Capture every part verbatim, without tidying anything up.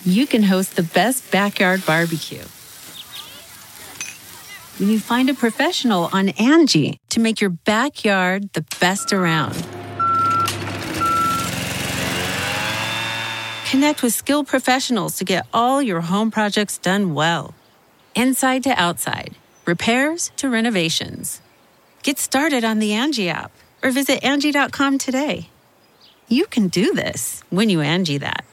you can host the best backyard barbecue. When you find a professional on Angie to make your backyard the best around. Connect with skilled professionals to get all your home projects done well. Inside to outside, repairs to renovations. Get started on the Angie app or visit Angie dot com today. You can do this when you Angie that.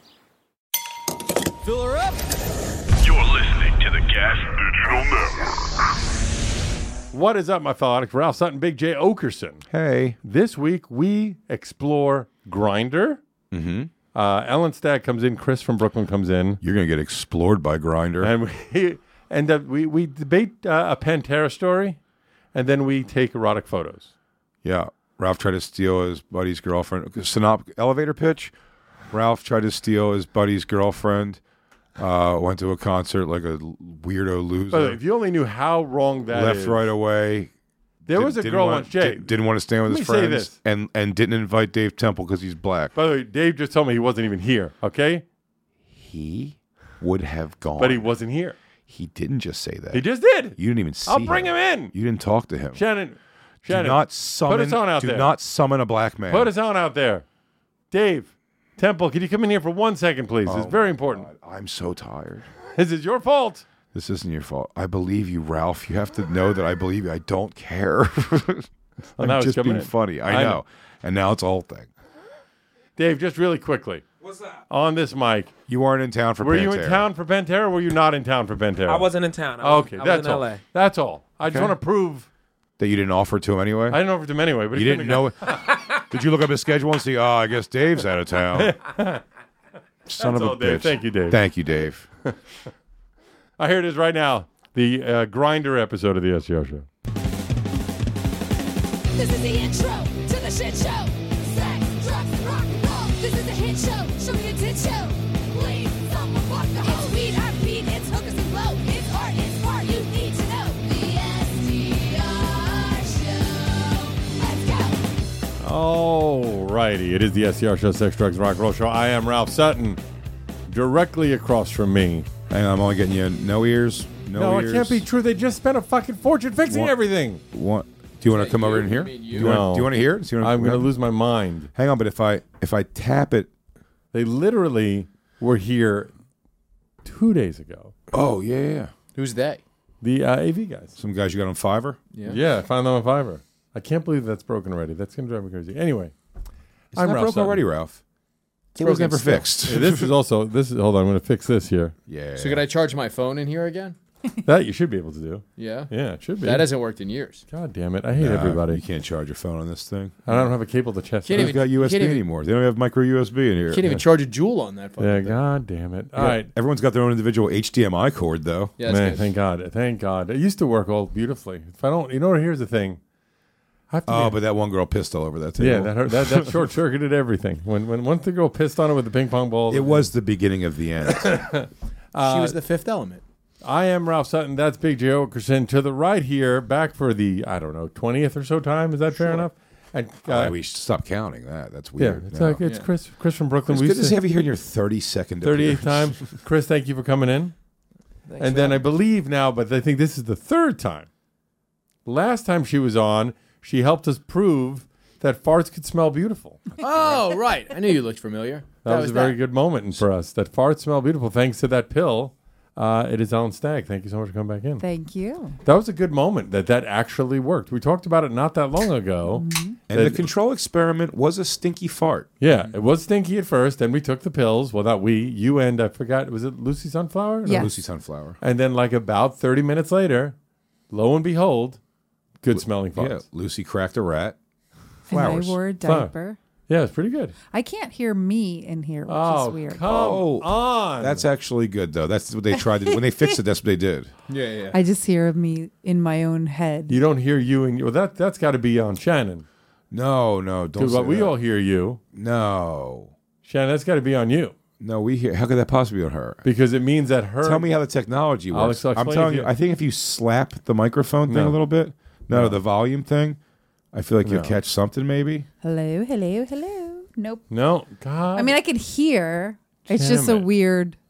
Fill her up. You're listening to the Gas Digital Network. What is up, my fellow addicts? Ralph Sutton, Big J Okerson. Hey. This week, we explore Grindr. Mm-hmm. Uh, Ellen Stagg comes in. Chris from Brooklyn comes in. You're going to get explored by Grindr. And we and uh, we, we debate uh, a Pantera story, and then we take erotic photos. Yeah. Ralph tried to steal his buddy's girlfriend. Synop elevator pitch. Ralph tried to steal his buddy's girlfriend. Uh, went to a concert like a weirdo loser. By the way, if you only knew how wrong that Left is. right away. There Did, was a didn't girl want, once, Jay. Did, didn't want to stand with Let his me say friends. this. And, and didn't invite Dave Temple because he's black. By the way, Dave just told me he wasn't even here, okay? He would have gone. But he wasn't here. He didn't just say that. He just did. You didn't even see I'll bring him him. in. You didn't talk to him. Shannon, Shannon, do not summon, put his own out do there. not summon a black man. Put his own out there. Dave, Temple, can you come in here for one second, please? Oh It's very my important. God, I'm so tired. This is your fault. This isn't your fault. I believe you, Ralph. You have to know that I believe you. I don't care. I'm now it's just coming being in. funny. I, I know. know. And now it's a whole thing. Dave, just really quickly. What's that? On this mic. You weren't in town for Were Pantera. you in town for Pantera or were you not in town for Pantera? I wasn't in town. I was, Okay, I was that's in all. L A. That's all. I just Okay. want to prove. That you didn't offer to him anyway? I didn't offer to him anyway. But he You couldn't didn't have know it? Did you look up his schedule and see, oh, I guess Dave's out of town? Son That's of a all, bitch. Dave. Thank you, Dave. Thank you, Dave. I hear it is right now. The uh, Grindr episode of the S E O show. This is the intro to the shit show. Sex, drugs, and rock and roll. This is a hit show. Show me a tit show. Please, someone fuck the hoe. It's weed, I beat, it's hookers and blow. It's art, it's art, you need to know. The S D R show. Let's go. All righty. It is the S E R show, Sex, Drugs, Rock and Roll show. I am Ralph Sutton. Directly across from me. Hang on, I'm only getting you no ears. No, No, ears. it can't be true. They just spent a fucking fortune fixing What? everything. What? Do you want to come over in here? Do you, want, No. do you want to hear it? Do you wanna- I'm going to lose my mind. Hang on, but if I if I tap it, They literally were here two days ago. oh yeah, yeah, yeah. Who's they? The uh, A V guys. Some guys you got on Fiverr. Yeah. Yeah, I found them on Fiverr. I can't believe that's broken already. That's going to drive me crazy. Anyway, It's I'm not Ralph broke Sutton. already, Ralph. It was broken never still. fixed. Hey, this is also this is. Hold on, I'm going to fix this here. yeah. So could I charge my phone in here again? That you should be able to do. Yeah. Yeah, it should be. That hasn't worked in years. God damn it! I hate Nah, everybody. You can't charge your phone on this thing. I don't have a cable to chest. Can't out. They've got you U S B can't even- anymore. They don't have micro U S B in here. You can't even charge a Joule on that phone. Yeah, God damn it! All Yeah, right, Everyone's got their own individual H D M I cord, though. Yeah, that's man. good. Thank God. Thank God. It used to work all beautifully. If I don't, you know, here's the thing. I have to Oh, be- but that one girl pissed all over that table. yeah, that hurt, that, that short circuited everything. When when once the girl pissed on it with the ping pong ball, It was the beginning of the end. she was the fifth element. I am Ralph Sutton. That's Big J Okerson. To the right here, back for the I don't know twentieth or so time. Is that fair enough? And uh, Oh, we should stop counting that. That's yeah, weird. it's No. like it's Yeah. Chris Chris from Brooklyn. It's We good used to have you here in your thirty-second thirty-eighth appearance. time. Chris, thank you for coming in. And then I believe now, but I think this is the third time. Last time she was on, she helped us prove that farts could smell beautiful. Oh, right. I knew you looked familiar. That, was, a very good moment for us. That farts smell beautiful thanks to that pill. Uh, it is Ellen Stagg. Thank you so much for coming back in. Thank you. That was a good moment that that actually worked. We talked about it not that long ago. And the control experiment was a stinky fart. Yeah, it was stinky at first. Then we took the pills. Well, not we, you and I forgot. Was it Lucy Sunflower? Yes. Lucy Sunflower. And then, like about thirty minutes later, lo and behold, good smelling farts. Yeah, Lucy cracked a rat. And Flowers. I wore a Flower. diaper. Yeah, it's pretty good. I can't hear me in here, which oh, is weird. come Oh, on. That's actually good, though. That's what they tried to do. When they fixed it, that's what they did. Yeah, yeah. I just hear me in my own head. You don't hear you and well, that that's got to be on Shannon. No, no, don't Because say we that. all hear you, No. Shannon. That's got to be on you No, we hear. How could that possibly be on her? because it means that her. Tell me how the technology I'll works. ex- I'm explain telling it you, to you. I think if you slap the microphone thing No. a little bit, no, No. the volume thing, I feel like you'll No. catch something maybe. Hello, hello, hello. Nope. No, God. I mean, I could hear. It's Damn just a it. weird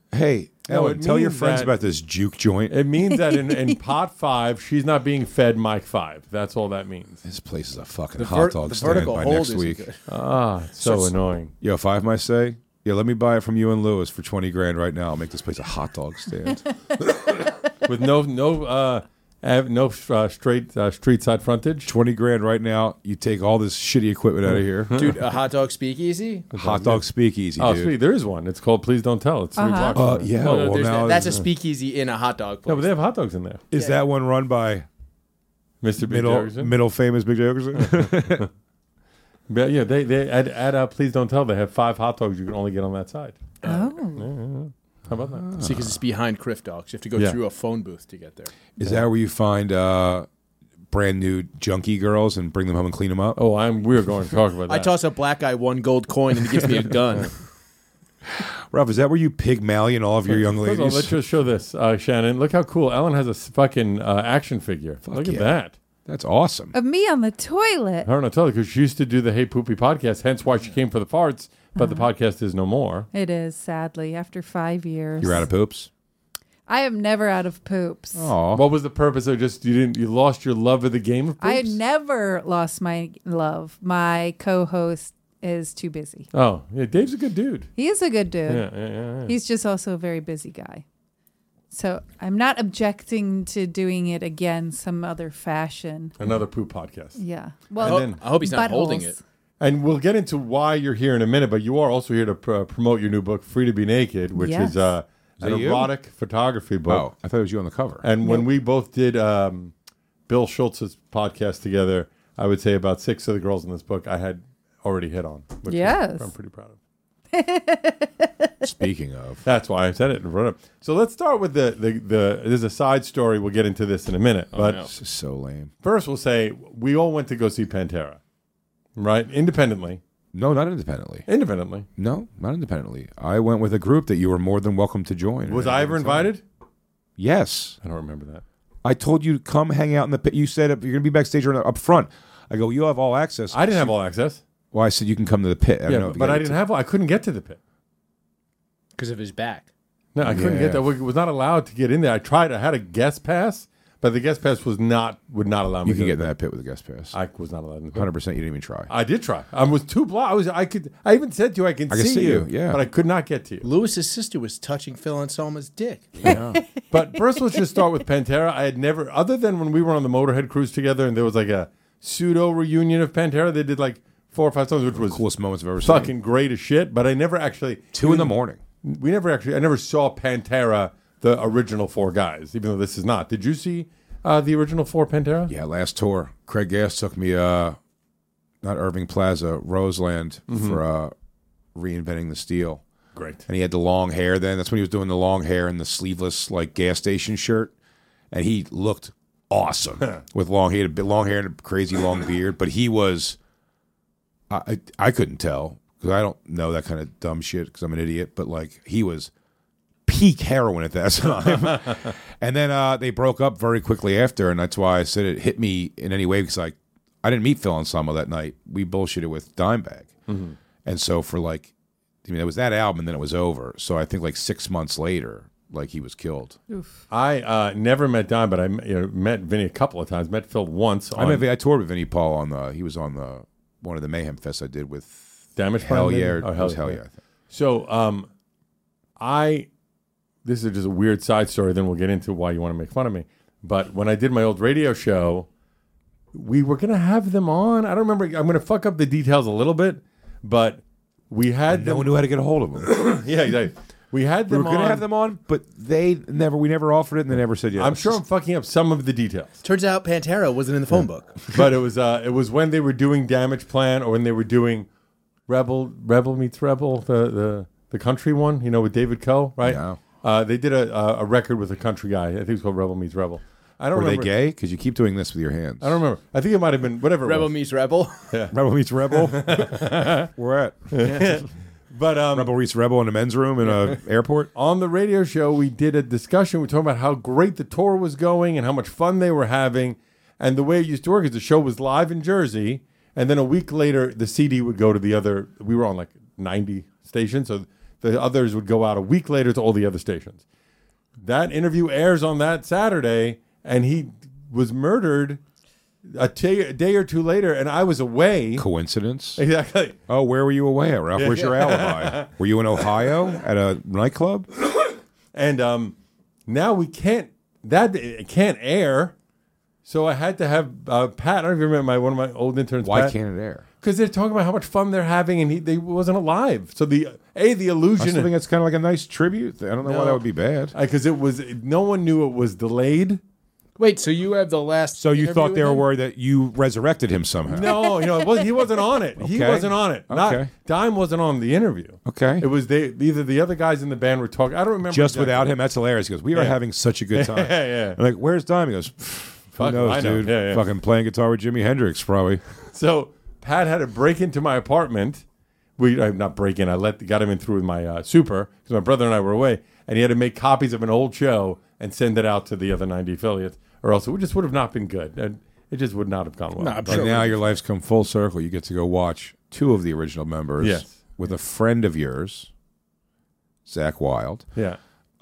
Hey, No, Ellen, it tell your means friends that- about this juke joint. It means that in, in pot five, she's not being fed Mike five. That's all that means. This place is a fucking The, hot ver- dog the stand vertical by hold next isn't week. good. Ah, it's so So- annoying. Yo, if I have my say, yeah, let me buy it from you and Lewis for twenty grand right now. I'll make this place a hot dog stand. With no no uh, av- no uh, straight uh, street side frontage. twenty grand right now. You take all this shitty equipment out of here. Dude, a hot dog speakeasy? Hot dog speakeasy, Oh, dude. sweet. There is one. It's called Please Don't Tell. It's three Uh-huh. blocks. Uh, away. yeah, No, no, well there's now that- that's a speakeasy in a hot dog place. No, but they have hot dogs in there. is that one run by Mister Big middle Jefferson. middle famous Big Jefferson? But yeah, they they at, at uh, Please Don't Tell. They have five hot dogs you can only get on that side. Oh. How about that? See, because it's behind Criff Dogs. You have to go Yeah. through a phone booth to get there. Is that where you find uh, brand new junkie girls and bring them home and clean them up? Oh, I'm. We're going to talk about that. I toss a black guy one gold coin and he gives me a gun. Ralph, is that where you Pygmalion all of your young First of all, ladies? let's just show this, uh, Shannon. Look how cool Ellen has a s- fucking uh, action figure. Look at yeah. that. That's awesome. Of me on the toilet. I don't know, tell you because she used to do the Hey Poopy podcast. Hence why she came for the farts. But the podcast is no more. It is, sadly, after five years. You're out of poops. I am never out of poops. Aw. What was the purpose of just you didn't you lost your love of the game of poops? I never lost my love. My co-host is too busy. Oh, yeah, Dave's a good dude. He is a good dude. Yeah, yeah, yeah. yeah. He's just also a very busy guy. So I'm not objecting to doing it again some other fashion. Another poop podcast. Yeah. I, Well, hope, then- I hope he's not holding buttholes. it. And we'll get into why you're here in a minute, but you are also here to pr- promote your new book, Free to Be Naked, which Yes. is uh, an that you? erotic photography book. Oh, I thought it was you on the cover. And when we both did um, Bill Schultz's podcast together, I would say about six of the girls in this book I had already hit on. Which Yes. I'm pretty proud of. Speaking of, That's why I said it in front of. So let's start with the, the, the there's a side story. We'll get into this in a minute. But no. this is so lame. first we'll say we all went to go see Pantera, right? Independently. No, not independently. Independently. No, not independently. I went with a group that you were more than welcome to join. Was I ever invited? Yes. I don't remember that. I told you to come hang out in the pit. You said you're going to be backstage or up front. I go, you have all access. I didn't have all access. Well, I said you can come to the pit. I don't Yeah, know but, if you but got I it didn't to- have. I couldn't get to the pit. Because of his back. No, I couldn't Yeah. get that. We was not allowed to get in there. I tried. I had a guest pass, but the guest pass was not would not allow me. You to can go get in to that pit with a guest pass. the pit. I was not allowed in the pit. one hundred percent you didn't even try. I did try. I was too blocked. I was. I could. I even said to you, I can, I can see, see you, you, yeah. but I could not get to you. Lewis's sister was touching Phil Anselmo's dick. But first, let's just start with Pantera. I had never, other than when we were on the Motorhead cruise together, and there was like a pseudo reunion of Pantera. They did like four or five songs, which was Coolest moments I've ever seen. fucking great as shit. But I never actually Two in the morning. We never actually. I never saw Pantera, the original four guys. Even though this is not. Did you see uh, the original four Pantera? Yeah, last tour. Craig Gass took me, uh, not Irving Plaza, Roseland for uh, reinventing the steel. Great. And he had the long hair then. That's when he was doing the long hair and the sleeveless like gas station shirt. And he looked awesome with long hair, long hair and a crazy long beard. But he was, I I, I couldn't tell because I don't know that kind of dumb shit because I'm an idiot. But like he was peak heroin at that time. And then uh, they broke up very quickly after, and that's why I said it hit me in any way because like I didn't meet Phil Anselmo that night. We bullshitted with Dimebag, Mm-hmm. and so for like, I mean, it was that album, and then it was over. So I think like six months later, like he was killed. I uh, never met Don, but I you know, met Vinny a couple of times. Met Phil once. I on met, I toured with Vinnie Paul on the. He was on the one of the Mayhem Fests I did with Damage Hell Plan, Yeah, maybe? or Oh, it was Hell Yeah. I think. So, um, I this is just a weird side story. Then we'll get into why you want to make fun of me. But when I did my old radio show, we were gonna have them on. I don't remember. I'm gonna fuck up the details a little bit, but we had No them. one knew how to get a hold of them. Yeah, exactly. We had we them were going on. to have them on, but they never. We never offered it, and they never said yes. I'm sure I'm fucking up some of the details. Turns out Pantera wasn't in the phone book. But it was uh, it was when they were doing Damage Plan or when they were doing Rebel Rebel Meets Rebel, the the, the country one, you know, with David Coe, right? Yeah. Uh, they did a, a a record with a country guy. I think it's called Rebel Meets Rebel. I don't Were they remember. gay? Because you keep doing this with your hands. I don't remember. I think it might have been whatever. it Rebel was. meets Rebel. Rebel meets Rebel. We're at But um, Rebel meets Rebel in a men's room in an airport. on the radio show, we did a discussion. We talked about how great the tour was going and how much fun they were having. And the way it used to work is the show was live in Jersey, and then a week later, the C D would go to the other. We were on like ninety stations, so The others would go out a week later to all the other stations. That interview airs on that Saturday, and he was murdered a, t- a day or two later, and I was away. Coincidence? Exactly. Oh, where were you away at, Ralph? Where's your alibi? Were you in Ohio at a nightclub? And um, now we can't, that it can't air. So I had to have uh, Pat, I don't even remember my, one of my old interns. Why Pat, can't it air? Because they're talking about how much fun they're having, and he they wasn't alive. So the a the I illusion, still think it's kind of like a nice tribute thing. I don't know why No. that would be bad. because it was no one knew it was delayed. Wait, so you have the last. So you interview thought they with were him? worried that you resurrected him somehow? No, you know, well, he wasn't on it. He Okay. wasn't on it. Not Okay. Dime wasn't on the interview. Okay. It was they either the other guys in the band were talking. I don't remember Just exactly. without him, that's hilarious. He goes, we are Yeah. having such a good time. Yeah, yeah. I'm like, where's Dime? He goes, who Fuck, knows, I know. dude? Yeah, yeah. Fucking playing guitar with Jimi Hendrix, probably. So Pat had to break into my apartment. We uh, not break in. I let got him in through my uh, super because my brother and I were away, and he had to make copies of an old show and send it out to the other ninety affiliates, or else it would just would have not been good. And it just would not have gone well. Nah, I'm But sure. now your life's come full circle. You get to go watch two of the original members Yes. with a friend of yours, Zach Wilde, Yeah,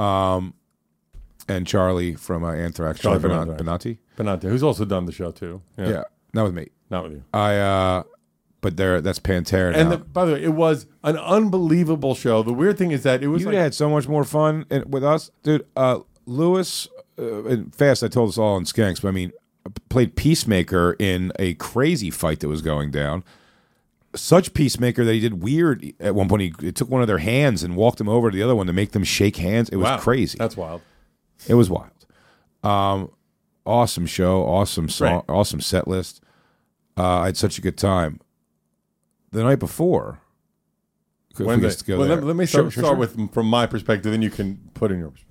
and Charlie from uh, Anthrax, Charlie Charlie from Benat- Anthrax. Benatti. Benante, who's also done the show too. Yeah, Yeah. not with me. not with you. I, uh, but there, that's Pantera And now. the, by the way, it was an unbelievable show. The weird thing is that it was You like, had so much more fun in, with us, dude. Uh, Lewis, uh, and Fast, I told us all in Skanks, but I mean, played Peacemaker in a crazy fight that was going down. Such Peacemaker that he did weird at one point. He, he took one of their hands and walked him over to the other one to make them shake hands. It was wow, crazy. That's wild. It was wild. Um, awesome show, awesome song, Right. awesome set list. Uh, I had such a good time. The night before, if we When get the- to go well, there. let, let me Sure, start, sure, start sure. with from my perspective, then you can put in your perspective.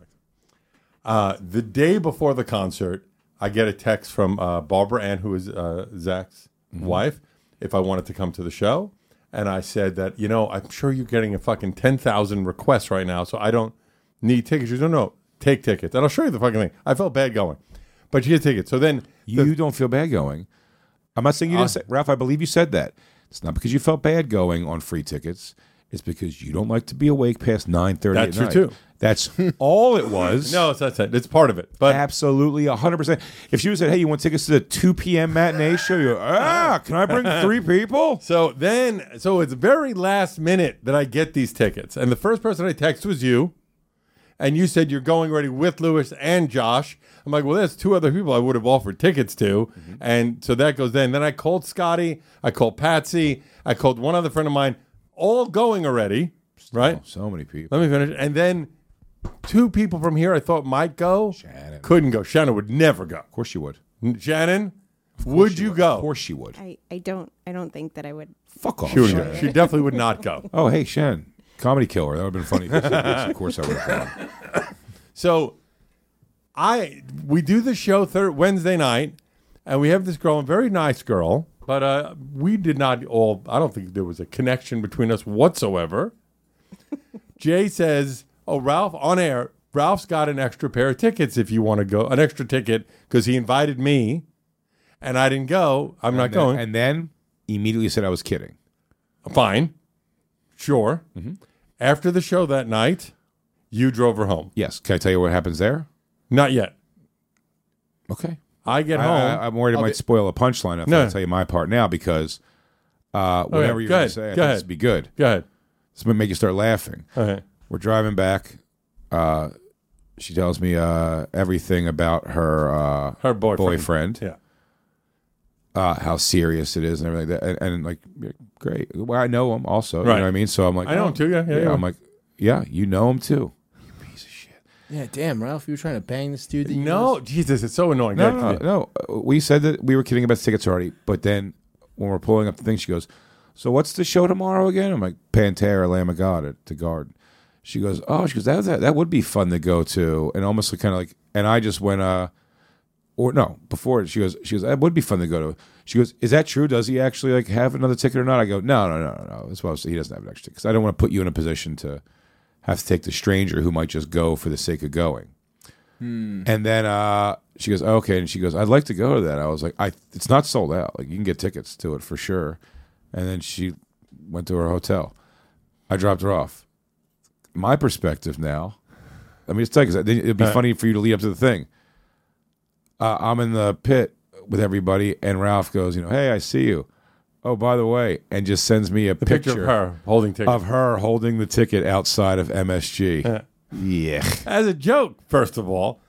Uh, the day before the concert, I get a text from uh, Barbara Ann, who is uh, Zach's Mm-hmm. wife, if I wanted to come to the show. And I said that, you know, I'm sure you're getting a fucking ten thousand requests right now, so I don't need tickets. She said, no, no, take tickets. And I'll show you the fucking thing. I felt bad going. But she had tickets. So then You don't feel bad going. I'm not saying you didn't say, Ralph, I believe you said that. It's not because you felt bad going on free tickets. It's because you don't like to be awake past nine thirty That's at true, night. too. That's all it was. No, it's that's it. It's part of it. But Absolutely, one hundred percent. If she would said, hey, you want tickets to the two p.m. matinee show? You go, ah, can I bring three people? So then, so it's very last minute that I get these tickets. And the first person I text was you. And you said you're going already with Lewis and Josh. I'm like, well, there's two other people I would have offered tickets to. Mm-hmm. And so that goes then. Then I called Scotty. I called Patsy. I called one other friend of mine, all going already. Right? Oh, so many people. Let me finish. And then two people from here I thought might go. Shannon. Couldn't go. Shannon would never go. Of course you would. Shannon, would you go? Of course you would. I, I don't I don't think that I would. Fuck off. She, would Shannon. go. She definitely would not go. Oh, hey, Shannon. Comedy killer. That would have been funny. Of course I would have gone. So I we do the show third Wednesday night, and we have this girl, a very nice girl, but uh, we did not all. I don't think there was a connection between us whatsoever. Jay says, "Oh, Ralph, on air. Ralph's got an extra pair of tickets if you want to go. An extra ticket because he invited me, and I didn't go. I'm not And then- going. And then immediately said I was kidding. Fine, sure. Mm-hmm. After the show that night, you drove her home. Yes. Can I tell you what happens there? Not yet. Okay. I get I, home. I, I'm worried it might spoil a punchline if No. I tell you my part now because uh, whatever you're go going ahead, to say, I go think ahead. this would be good. Go ahead. This might make you start laughing. Okay. We're driving back. Uh, she tells me uh, everything about her uh, Her boyfriend. boyfriend, Yeah. uh, how serious it is, and everything like that. And, and like, yeah, great. Well, I know him also. You Right. know what I mean? So I'm like, I know oh, him too, yeah, yeah, yeah. I'm like, yeah, you know him too. You piece of shit. Yeah, damn, Ralph, you were trying to bang this dude. That you No, Jesus, it's so annoying. No, Yeah, no, no, no. We said that we were kidding about the tickets already, but then when we're pulling up the thing, she goes, "So what's the show tomorrow again?" I'm like, "Pantera, Lamb of God at the Garden." She goes, "Oh," she goes, "That that, that would be fun to go to," and almost kind of like, and I just went, uh, or no, before she goes, she goes, "That would be fun to go to." She goes, "Is that true? Does he actually like have another ticket or not?" I go, "No, no, no, no, no. It's supposed to, he doesn't have an extra ticket because I don't want to put you in a position to have to take the stranger who might just go for the sake of going." And then uh, she goes, "Okay," and she goes, "I'd like to go to that." I was like, "I it's not sold out. Like you can get tickets to it for sure." And then she went to her hotel. I dropped her off. my perspective now. Let me just tell you, because it'd be All right. funny for you to lead up to the thing. Uh, I'm in the pit with everybody, and Ralph goes, you know, hey, I see you. Oh, by the way, and just sends me a The picture, picture of her holding tickets. of her holding the ticket outside of M S G. Yeah. Yeah. As a joke, first of all.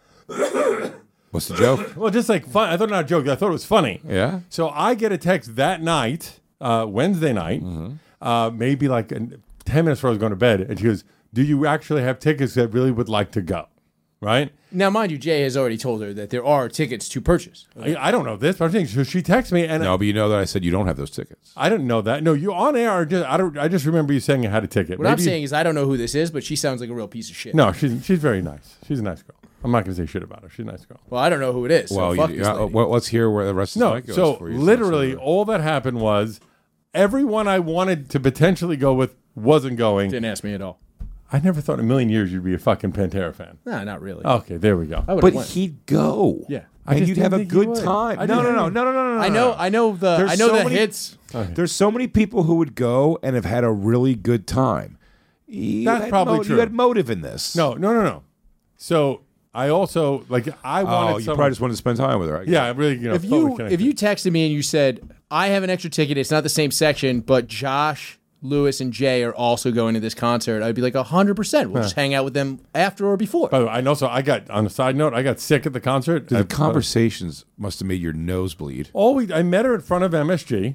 What's the joke? Well, just like fun. I thought not a joke. I thought it was funny. Yeah. So I get a text that night, uh, Wednesday night, Mm-hmm. uh, maybe like uh, ten minutes before I was going to bed, and she goes, "Do you actually have tickets that really would like to go?" Right? Now, mind you, Jay has already told her that there are tickets to purchase. I, I don't know this, but I'm saying so she texts me, and No, but you know that I said you don't have those tickets. I didn't know that. No, you on air? Or just, I don't. I just remember you saying you had a ticket. What I'm Maybe you- saying is, I don't know who this is, but she sounds like a real piece of shit. no, she's she's very nice. She's a nice girl. I'm not going to say shit about her. She's a nice girl. Well, I don't know who it is. So Well, fuck you, this uh, lady. well, let's hear where the rest of the No, night goes. so for you. literally So- all that happened was everyone I wanted to potentially go with wasn't going. Didn't ask me at all. I never thought in a million years you'd be a fucking Pantera fan. Nah, not really. Okay, there we go. I would But have went. he'd go. Yeah. I And just you'd have a didn't think he good would. time. I No, no, didn't. no, no, no, no, no. I know, I know the, There's I know so the many- hits. There's so many people who would go and have had a really good time. You That's had probably mo- true. You had motive in this. No, no, no, no. So I also like I wanted. Oh, you someone, probably just wanted to spend time with her. I guess. yeah, I really. You know, If totally you connected. if you texted me and you said I have an extra ticket, it's not the same section, but Josh, Lewis, and Jay are also going to this concert, I'd be like hundred percent. We'll just hang out with them after or before. By the way, I know. So I got on a side note. I got sick at the concert. The I- conversations must have made your nose bleed. All we I met her in front of M S G.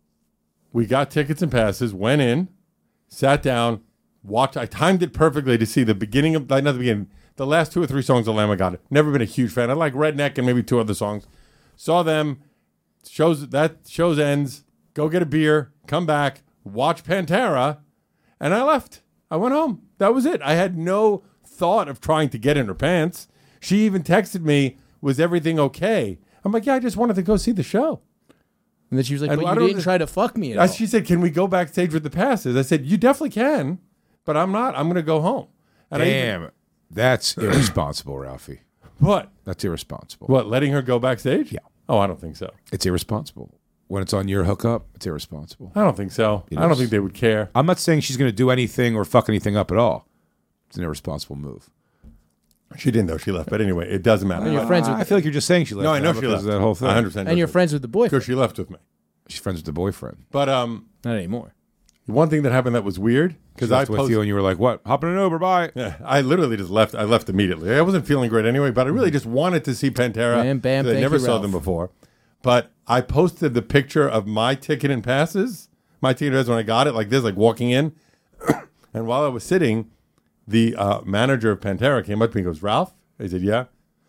We got tickets and passes. Went in, sat down, watched. I timed it perfectly to see the beginning of not the beginning. The last two or three songs of Lamb of God. Never been a huge fan. I like Redneck and maybe two other songs. Saw them. Shows that shows ends. Go get a beer. Come back. Watch Pantera, and I left. I went home. That was it. I had no thought of trying to get in her pants. She even texted me, "Was everything okay?" I'm like, "Yeah, I just wanted to go see the show." And then she was like, And but I you don't didn't just- try to fuck me at I, all. she said, "Can we go backstage with the passes?" I said, "You definitely can, but I'm not. I'm going to go home." And I even- Damn, that's irresponsible, Ralphie. what? That's irresponsible. What? Letting her go backstage? Yeah. Oh, I don't think so. It's irresponsible. When it's on your hookup, it's irresponsible. I don't think so. It I don't is. think they would care. I'm not saying she's going to do anything or fuck anything up at all. It's an irresponsible move. She didn't though. She left. But anyway, it doesn't matter. And you're friends with I feel like you're just saying she left. no, I know now she because left. of that whole thing. one hundred percent. and you're friends with the Because boyfriend. she left with me. She's friends with the boyfriend. But um, Not anymore. one thing that happened that was weird She because I left with posted. you and you were like, "What? Hop in an Uber, bye." Yeah, I literally just left. I left immediately. I wasn't feeling great anyway, but I really just wanted to see Pantera. Bam, bam, 'cause I thank never you, saw Ralph. them before. But I posted the picture of my ticket and passes. My ticket and passes when I got it, like this, like walking in. And while I was sitting, the uh, manager of Pantera came up to me and goes, "Ralph?" I said, "Yeah."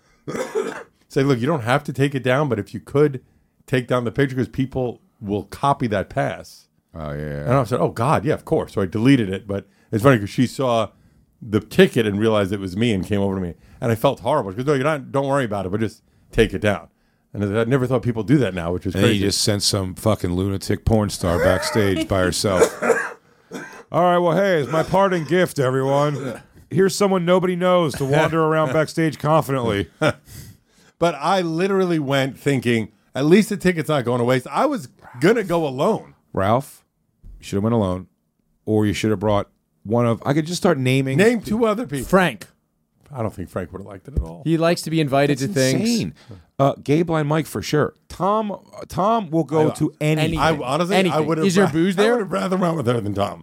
Said, "Look, you don't have to take it down, but if you could take down the picture because people will copy that pass." Oh yeah. And I said, "Oh God, yeah, of course." So I deleted it, but it's funny because she saw the ticket and realized it was me and came over to me, and I felt horrible. She goes, "No, you're not. Don't worry about it, but just take it down." And I I never thought people do that now, which is And then crazy. you just sent some fucking lunatic porn star backstage by herself. All right, well, hey, it's my parting gift, everyone. Here's someone nobody knows to wander around backstage confidently. But I literally went thinking, at least the ticket's not going to waste. I was gonna go alone. Ralph, you should have went alone, or you should have brought one of. I could just start naming. Name two other people. Frank. I don't think Frank would have liked it at all. He likes to be invited That's to things. insane. Uh, Gay Blind Mike for sure. Tom, uh, Tom will go I- to anything. I honestly, I Anything. would have. Is there booze there? I would have rather went with her than Tom.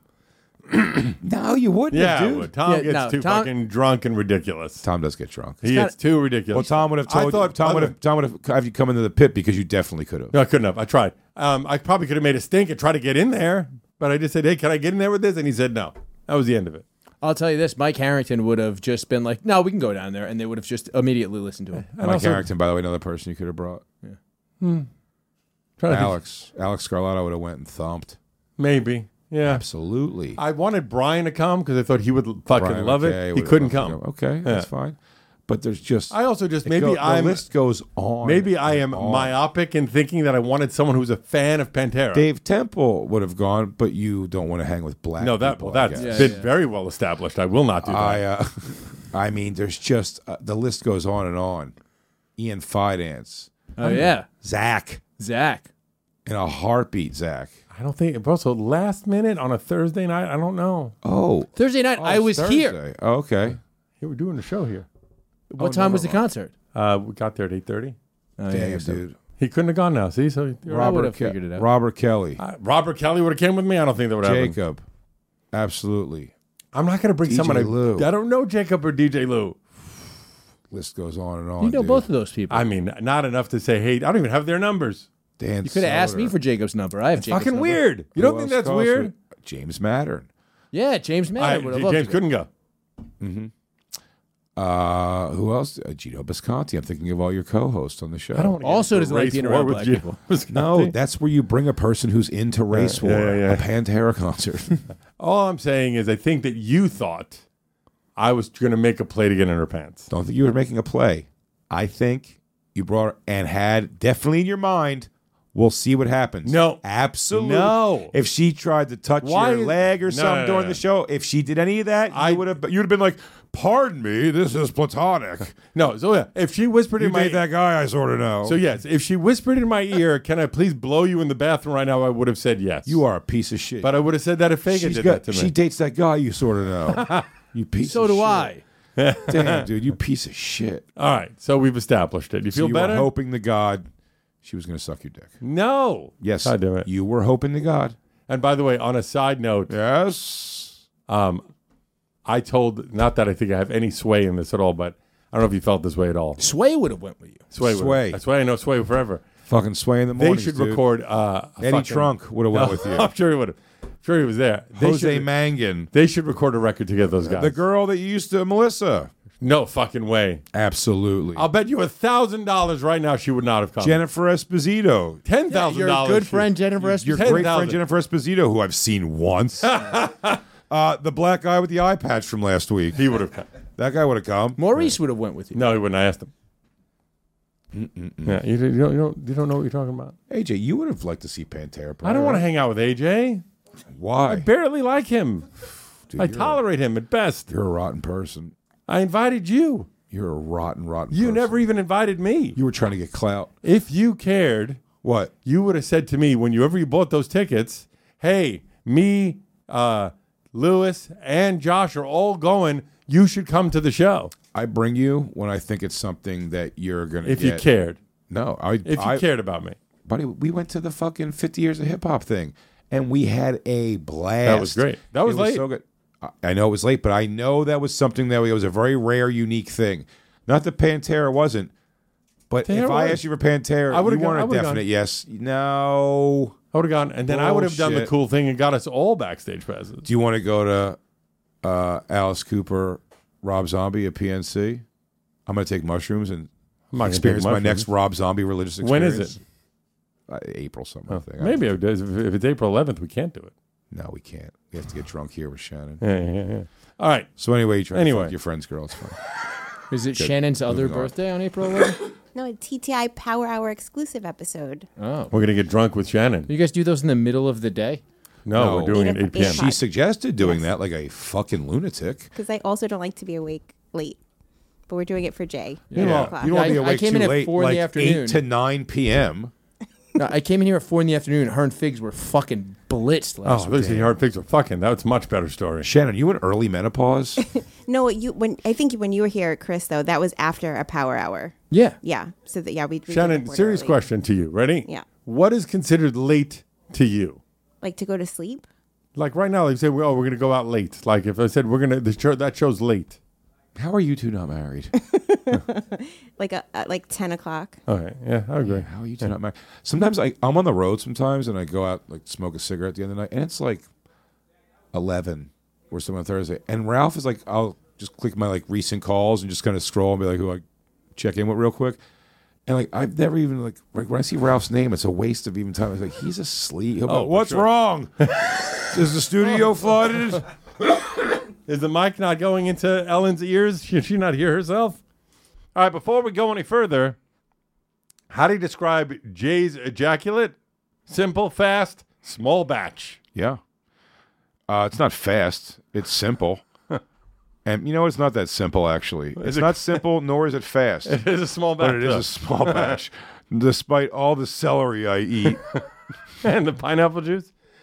no, you wouldn't, Yeah, have, I dude. would. Tom Yeah, gets no, too Tom- fucking drunk and ridiculous. Tom does get drunk. He gets too ridiculous. Well, Tom would have I told thought you. Tom would have. Tom would have have you come into the pit because you definitely could have. No, I couldn't have. I tried. Um, I probably could have made a stink and tried to get in there, but I just said, "Hey, can I get in there with this?" And he said, "No." That was the end of it. I'll tell you this: Mike Harrington would have just been like, "No, we can go down there," and they would have just immediately listened to him. And Mike also- Harrington, by the way, another person you could have brought. Trying to think- Alex, Alex Scarlato would have went and thumped. maybe. Yeah. Absolutely. I wanted Brian to come because I thought he would fucking Brian love McKay it. He would've couldn't loved to come. go. Okay, that's fine. But there's just I also just it maybe go- the I'm list goes on. maybe I am and on. myopic in thinking that I wanted someone who's a fan of Pantera. Dave Temple would have gone, but you don't want to hang with black. no, that people, well, I that's guess. been very well established. I will not do that. I, uh, I mean, there's just uh, the list goes on and on. Ian Fidance, Oh yeah, Zach, Zach. in a heartbeat. Zach. I don't think. Also, last minute on a Thursday night. I don't know. Oh, Thursday night, oh, I was Thursday. here. Oh, okay. Yeah, we're doing the show here. What Oh, time never was the mind. concert? Uh, we got there at eight thirty. Oh, Damn, yeah, so- dude. He couldn't have gone now. See, so you're right. Robert- Robert have figured it out. Robert Kelly. Uh, Robert Kelly would have came with me. I don't think that would happen. Jacob. Absolutely. I'm not going to bring D J someone I, Lou. I don't know Jacob or D J Lou. List goes on and on. You know dude. both of those people. I mean, not enough to say, hey, I don't even have their numbers. Dan you could have asked me Soder. for Jacob's number. I have Jacob's Fucking number. weird. You Who don't think else that's calls weird? for- James Mattern. Yeah, James I, Madden would have loved James to go. couldn't go. Uh, who else? Uh, Gino Bisconti. I'm thinking of all your co-hosts on the show. I don't wanna get Also into a doesn't like race being war around with black Gino people. Bisconti. No, that's where you bring a person who's into race Yeah, war. yeah, yeah. A Pantera concert. All I'm saying is I think that you thought I was going to make a play to get in her pants. Don't think you were making a play. I think you brought and had definitely in your mind. We'll see what happens. No. absolutely. No. If she tried to touch Why your is- leg or No, something no, no, during no. the show, if she did any of that, I- you would have. You'd have been like, "Pardon me, this is platonic." No, so yeah, if she whispered You in my made that guy, I sort of know. So yes, if she whispered in my ear, "Can I please blow you in the bathroom right now?" I would have said yes. you are a piece of shit. But I would have said that if Fagan She's did got, that to she me. dates that guy you sort of know. You piece. So of do shit. I. Damn, dude, you piece of shit. All right, so we've established it. You So feel you better? were hoping to God she was going to suck your dick. No. Yes, God damn it. you were hoping to God. And by the way, on a side note, Yes. um, I told not that I think I have any sway in this at all, but I don't know if you felt this way at all. Sway would have went with you. Sway, would- Sway. That's why I know Sway forever. Fucking sway in the They morning. should record. Uh, a Eddie fucking- Trunk would have went with you. I'm sure he would have. Sure he was there. They Jose should, Mangan. they should record a record together. Those guys. The girl that you used to, Melissa. No fucking way. Absolutely. I'll bet you a thousand dollars right now she would not have come. Jennifer Esposito. Ten thousand Your dollars. good friend Jennifer Your Esposito. great ten thousand. friend Jennifer Esposito, who I've seen once. uh, the black guy with the eye patch from last week. He would have come. That guy would have come. Maurice would have went with you. No, he wouldn't. I asked him. Yeah, you, you don't, you don't, you don't know what you're talking about. A J, you would have liked to see Pantera. I don't want to right? hang out with A J. Why? I barely like him. Dude, I you're tolerate him at best. A, you're a rotten person. I invited you. You're a rotten, rotten You person. never even invited me. You were trying to get clout. If you cared, What? you would have said to me when you ever you bought those tickets, "Hey, me, uh, Lewis, and Josh are all going. You should come to the show I bring you when I think it's something that you're going to if get. you cared. No. I, If you I, cared about me, Buddy, we went to the fucking fifty years of hip hop thing, and we had a blast. That was great. That was It late. so good. I- I know it was late, but I know that was something that was a very rare, unique thing. Not that Pantera wasn't, but Pantera if I was. asked you for Pantera, I you would've gone- weren't I a would've definite gone. yes. No. I would have gone, and then I would have done the Bullshit. cool thing and got us all backstage passes. Do you want to go to uh, Alice Cooper, Rob Zombie at P N C? I'm going to take mushrooms and I'm not gonna take experience my mushrooms. next Rob Zombie religious When experience. is it? Uh, April something. I think. Maybe it does. If if it's April eleventh, we can't do it. No, we can't. We have to get drunk here with Shannon. Yeah, yeah, yeah. All right. So anyway, you try Anyway. to fuck your friend's girl. It's fine. Is it Good. Shannon's other Moving on. birthday on April eleventh? No, a T T I Power Hour exclusive episode. Oh. We're gonna get drunk with Shannon. You guys do those in the middle of the day? No, No. we're doing it Eight at o- eight p.m. eight She suggested doing that like a fucking lunatic. Because I also don't like to be awake late. But we're doing it for Jay. You Eight don't, o'clock. you don't want to be I- I awake came too in at late, four in like the afternoon. eight to nine p.m. No, I came in here at four in the afternoon. Her and Figs were fucking blitzed Oh, last week. listen, hard pigs are fucking. That's a much better story. Shannon, you in early menopause? No, you when I think when you were here, Chris, though, that was after a Power Hour. Yeah. Yeah. So that yeah, we, we Shannon, record serious early. question to you. Ready? Yeah. What is considered late to you? Like to go to sleep. Like right now, like say, oh, we're going to go out late. Like if I said we're going to, the show, that show's late. How are you two not married? Like a at like ten o'clock. Okay, yeah, I agree. How are you two not married? Sometimes I, I'm on the road sometimes and I go out, like smoke a cigarette at the end of the night, and it's like eleven or something on Thursday. And Ralph is like, I'll just click my like recent calls and just kind of scroll and be like, who I check in with real quick. And like I've never even like, like when I see Ralph's name, it's a waste of even time. I was like, he's asleep. He'll go, Oh, for what's sure. wrong? Is the studio flooded? Is the mic not going into Ellen's ears? Should she not hear herself? All right, before we go any further, how do you describe Jay's ejaculate? Simple, fast, small batch. Yeah. Uh, it's not fast. It's simple. And you know, it's not that simple, actually. It's it- not simple, nor is it fast. It is a small batch. But it is a small batch. Despite all the celery I eat. And the pineapple juice?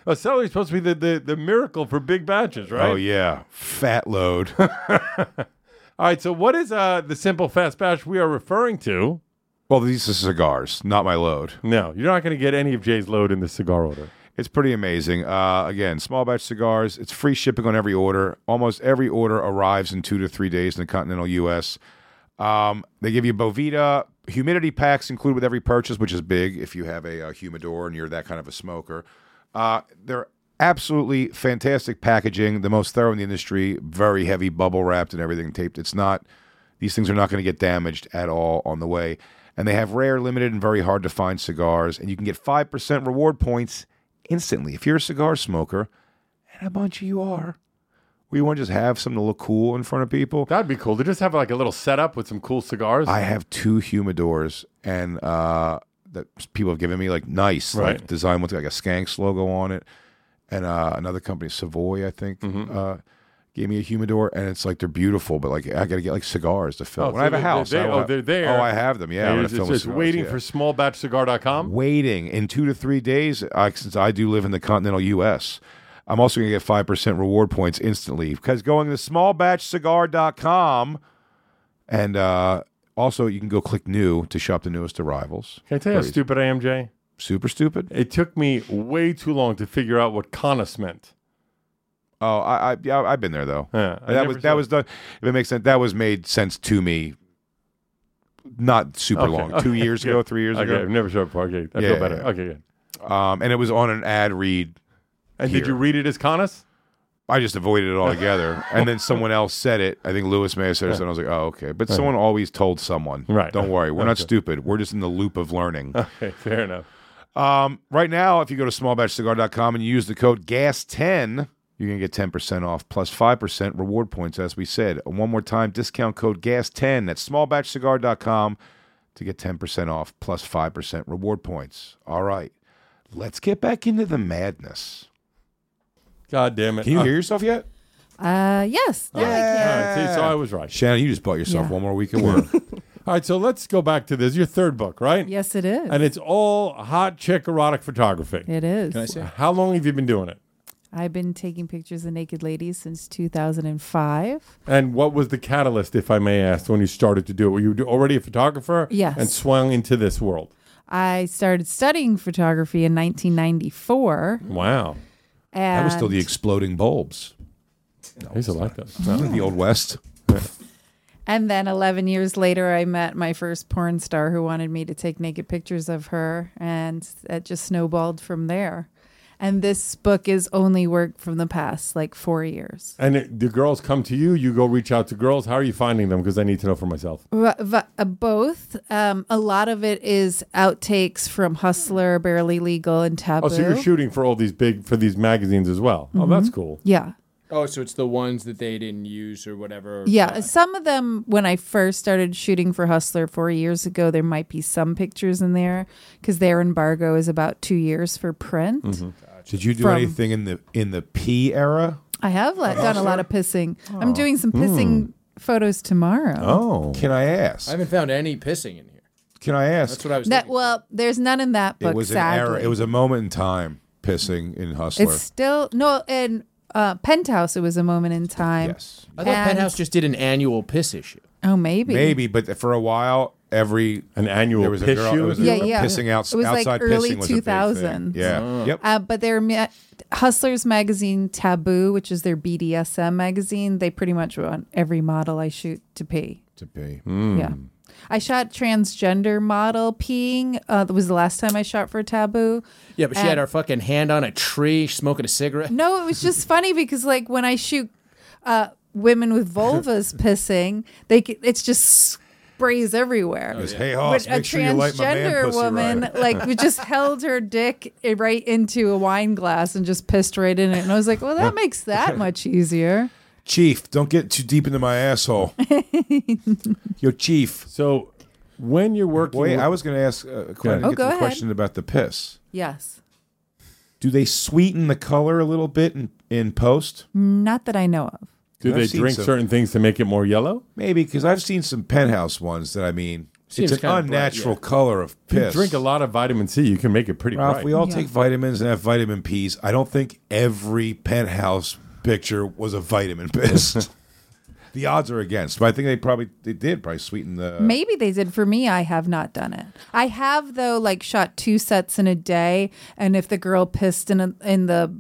Oh, celery's supposed to be the, the, the miracle for big batches, right? Oh yeah, fat load. All right, so what is uh, the simple fast batch we are referring to? Well, these are cigars, not my load. No, you're not going to get any of Jay's load in the cigar order. It's pretty amazing. Uh, again, small batch cigars. It's free shipping on every order. Almost every order arrives in two to three days in the continental U S. Um, they give you Bovita humidity packs included with every purchase, which is big if you have a, a humidor and you're that kind of a smoker. Uh, they're absolutely fantastic packaging, the most thorough in the industry, very heavy, bubble wrapped and everything taped. It's not, these things are not going to get damaged at all on the way. And they have rare, limited, and very hard to find cigars. And you can get five percent reward points instantly. If you're a cigar smoker, and a bunch of you are, we want to just have something to look cool in front of people. That'd be cool to just have like a little setup with some cool cigars. I have two humidors, and uh, that people have given me, like nice, Right. like design with like a Skanks logo on it, and uh, another company, Savoy, I think, Mm-hmm. uh, gave me a humidor, and it's like they're beautiful, but like I got to get like cigars to fill. Oh, when so I have a they- house, they- I oh, want- they're there. Oh, I have them. Yeah, I'm And gonna it's fill just with cigars, waiting yeah. for small batch cigar dot com. Waiting in two to three days, uh, since I do live in the continental U S. I'm also going to get five percent reward points instantly because going to small batch cigar dot com, and uh, also you can go click new to shop the newest arrivals. Can I tell you how Very stupid I am, Jay? Super stupid. It took me way too long to figure out what canas meant. Oh, I, I yeah, I've been there though. Yeah, I that never was that saw- was done. If it makes sense, that was made sense to me. Not super Okay, long. okay, Two years good. ago, three years Okay, I've ago. never showed up before. Okay, I Yeah, feel better. yeah. Okay, good. Um, and it was on an ad read. And did Here. you read it as canas? I just avoided it altogether. And then someone else said it. I think Lewis may have said it, and I was like, oh, okay. But someone always told someone. Right. Don't worry. We're not Okay. stupid. We're just in the loop of learning. Okay, fair enough. Um, right now, if you go to small batch cigar dot com and you use the code G A S ten, you're going to get ten percent off plus five percent reward points, as we said. One more time, discount code G A S ten. That's small batch cigar dot com to get ten percent off plus five percent reward points. All right. Let's get back into the madness. God damn it. Can you Uh, hear yourself yet? Uh, yes. Yeah, I all can. right, see, so I was right. Shannon, you just bought yourself Yeah. one more week at work. All right, so let's go back to this. Your third book, right? Yes, it is. And it's all hot chick erotic photography. it is. Can I say? How long have you been doing it? I've been taking pictures of naked ladies since two thousand five. And what was the catalyst, if I may ask, when you started to do it? Were you already a photographer? Yes. And swung into this world? I started studying photography in nineteen ninety-four. Wow. And That was still the exploding bulbs. I used to like that. The Old West. And then eleven years later, I met my first porn star who wanted me to take naked pictures of her. And it just snowballed from there. And this book is only work from the past, like four years. And it, the girls come to you, you go reach out to girls. How are you finding them? Because I need to know for myself. V- v- uh, both. Um, a lot of it is outtakes from Hustler, Barely Legal, and Taboo. Oh, so you're shooting for all these big, for these magazines as well. Oh, that's cool. Yeah. Oh, so it's the ones that they didn't use or whatever. Yeah, Uh, some of them, when I first started shooting for Hustler four years ago, there might be some pictures in there because their embargo is about two years for print. Mm-hmm. Did you do From- anything in the in the P era? I have let, done a lot of pissing. I'm doing some pissing photos tomorrow. Oh. Can I ask? I haven't found any pissing in here. Can I ask? That's what I was That, thinking. well, there's none in that book, it was sadly. an era. It was a moment in time. Pissing in Hustler. It's still, no, in uh, Penthouse, it was a moment in time. yes, I thought and- Penthouse just did an annual piss issue. Oh, maybe. maybe, but for a while, every An annual there was a piss girl. shoe? It was a Yeah, girl yeah. pissing out It was like outside. early pissing was a big thing. two thousands. Yeah. Yep. Uh, but their ma- Hustlers magazine Taboo, which is their B D S M magazine, they pretty much want every model I shoot to pee. to be. Yeah. I shot transgender model peeing. Uh, that was the last time I shot for Taboo. Yeah, but she And- had her fucking hand on a tree smoking a cigarette. No, it was just funny because like when I shoot uh, women with vulvas pissing, they c- it's just sprays everywhere. Goes, hey, Hoss, But a make sure you light my man transgender pussy woman right. like we just held her dick right into a wine glass and just pissed right in it. And I was like, well, that makes that much easier. Chief, don't get too deep into my asshole. Yo, Chief. So when you're working... Wait, with- I was going to ask uh, a question, Oh, get go to the ahead. question about the piss. Yes. Do they sweeten the color a little bit in, in post? Not that I know of. Do I've they seen drink some- certain things to make it more yellow? Maybe, because I've seen some Penthouse ones that, I mean, Seems it's an kinda bright, unnatural yeah. color of If you piss. drink a lot of vitamin C, you can make it pretty Ralph, bright. we all Yeah. take vitamins and have vitamin P's. I don't think every penthouse picture was a vitamin piss. The odds are against, but I think they probably they did probably sweeten the. Maybe they did. For me, I have not done it. I have though, like shot two sets in a day, and if the girl pissed in a, in the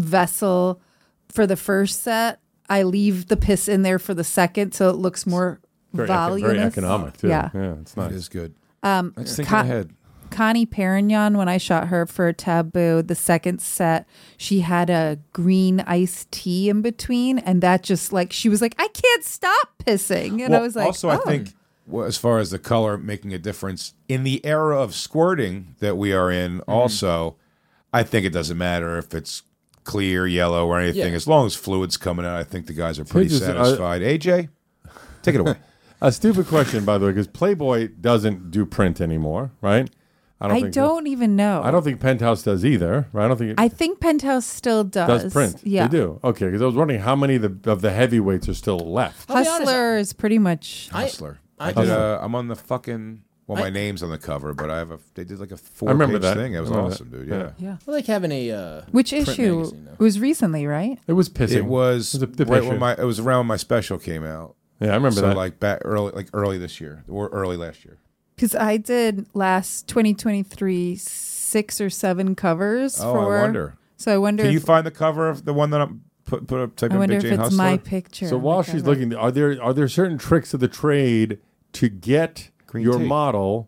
vessel for the first set, I leave the piss in there for the second, so it looks more very, eco- voluminous. very economic, too. Yeah. Yeah, it's That nice. is good. Um, Let's think Con- ahead. Connie Perignon, when I shot her for Taboo, the second set, she had a green iced tea in between, and that just like she was like, I can't stop pissing, and Well, I was like, also, oh. I think well, as far as the color making a difference in the era of squirting that we are in, Mm-hmm. also, I think it doesn't matter if it's clear, yellow, or anything. Yeah. As long as fluid's coming out, I think the guys are pretty just- uh, satisfied. A J, take it away. A stupid question, by the way, because Playboy doesn't do print anymore, right? I think don't even know. I don't think Penthouse does either, right? I don't think it I think Penthouse still does. does print. Yeah. They do. Okay, because I was wondering how many of the, of the heavyweights are still left. I'll be honest, Hustler is pretty much. I- Hustler. I, I- did. Uh, I'm on the fucking. Well, my I- name's on the cover, but I have a. They did like a four I remember page that. thing. It was I remember awesome, that. dude. Yeah. Yeah. Yeah. I like having a uh, Which print issue? magazine, though. It was recently, right? It was pissing. It was It was a- the right picture. when my. It was around when my special came out. Yeah, I remember so that. like back early, like early this year or early last year. Because I did last twenty twenty-three six or seven covers. Oh, for, I wonder. So I wonder. Can you if, find the cover of the one that I'm put put up? Type I in wonder Big if Jane it's Hustler. my picture. so on the while she's cover. looking, are there are there certain tricks of the trade to get Green your tea. model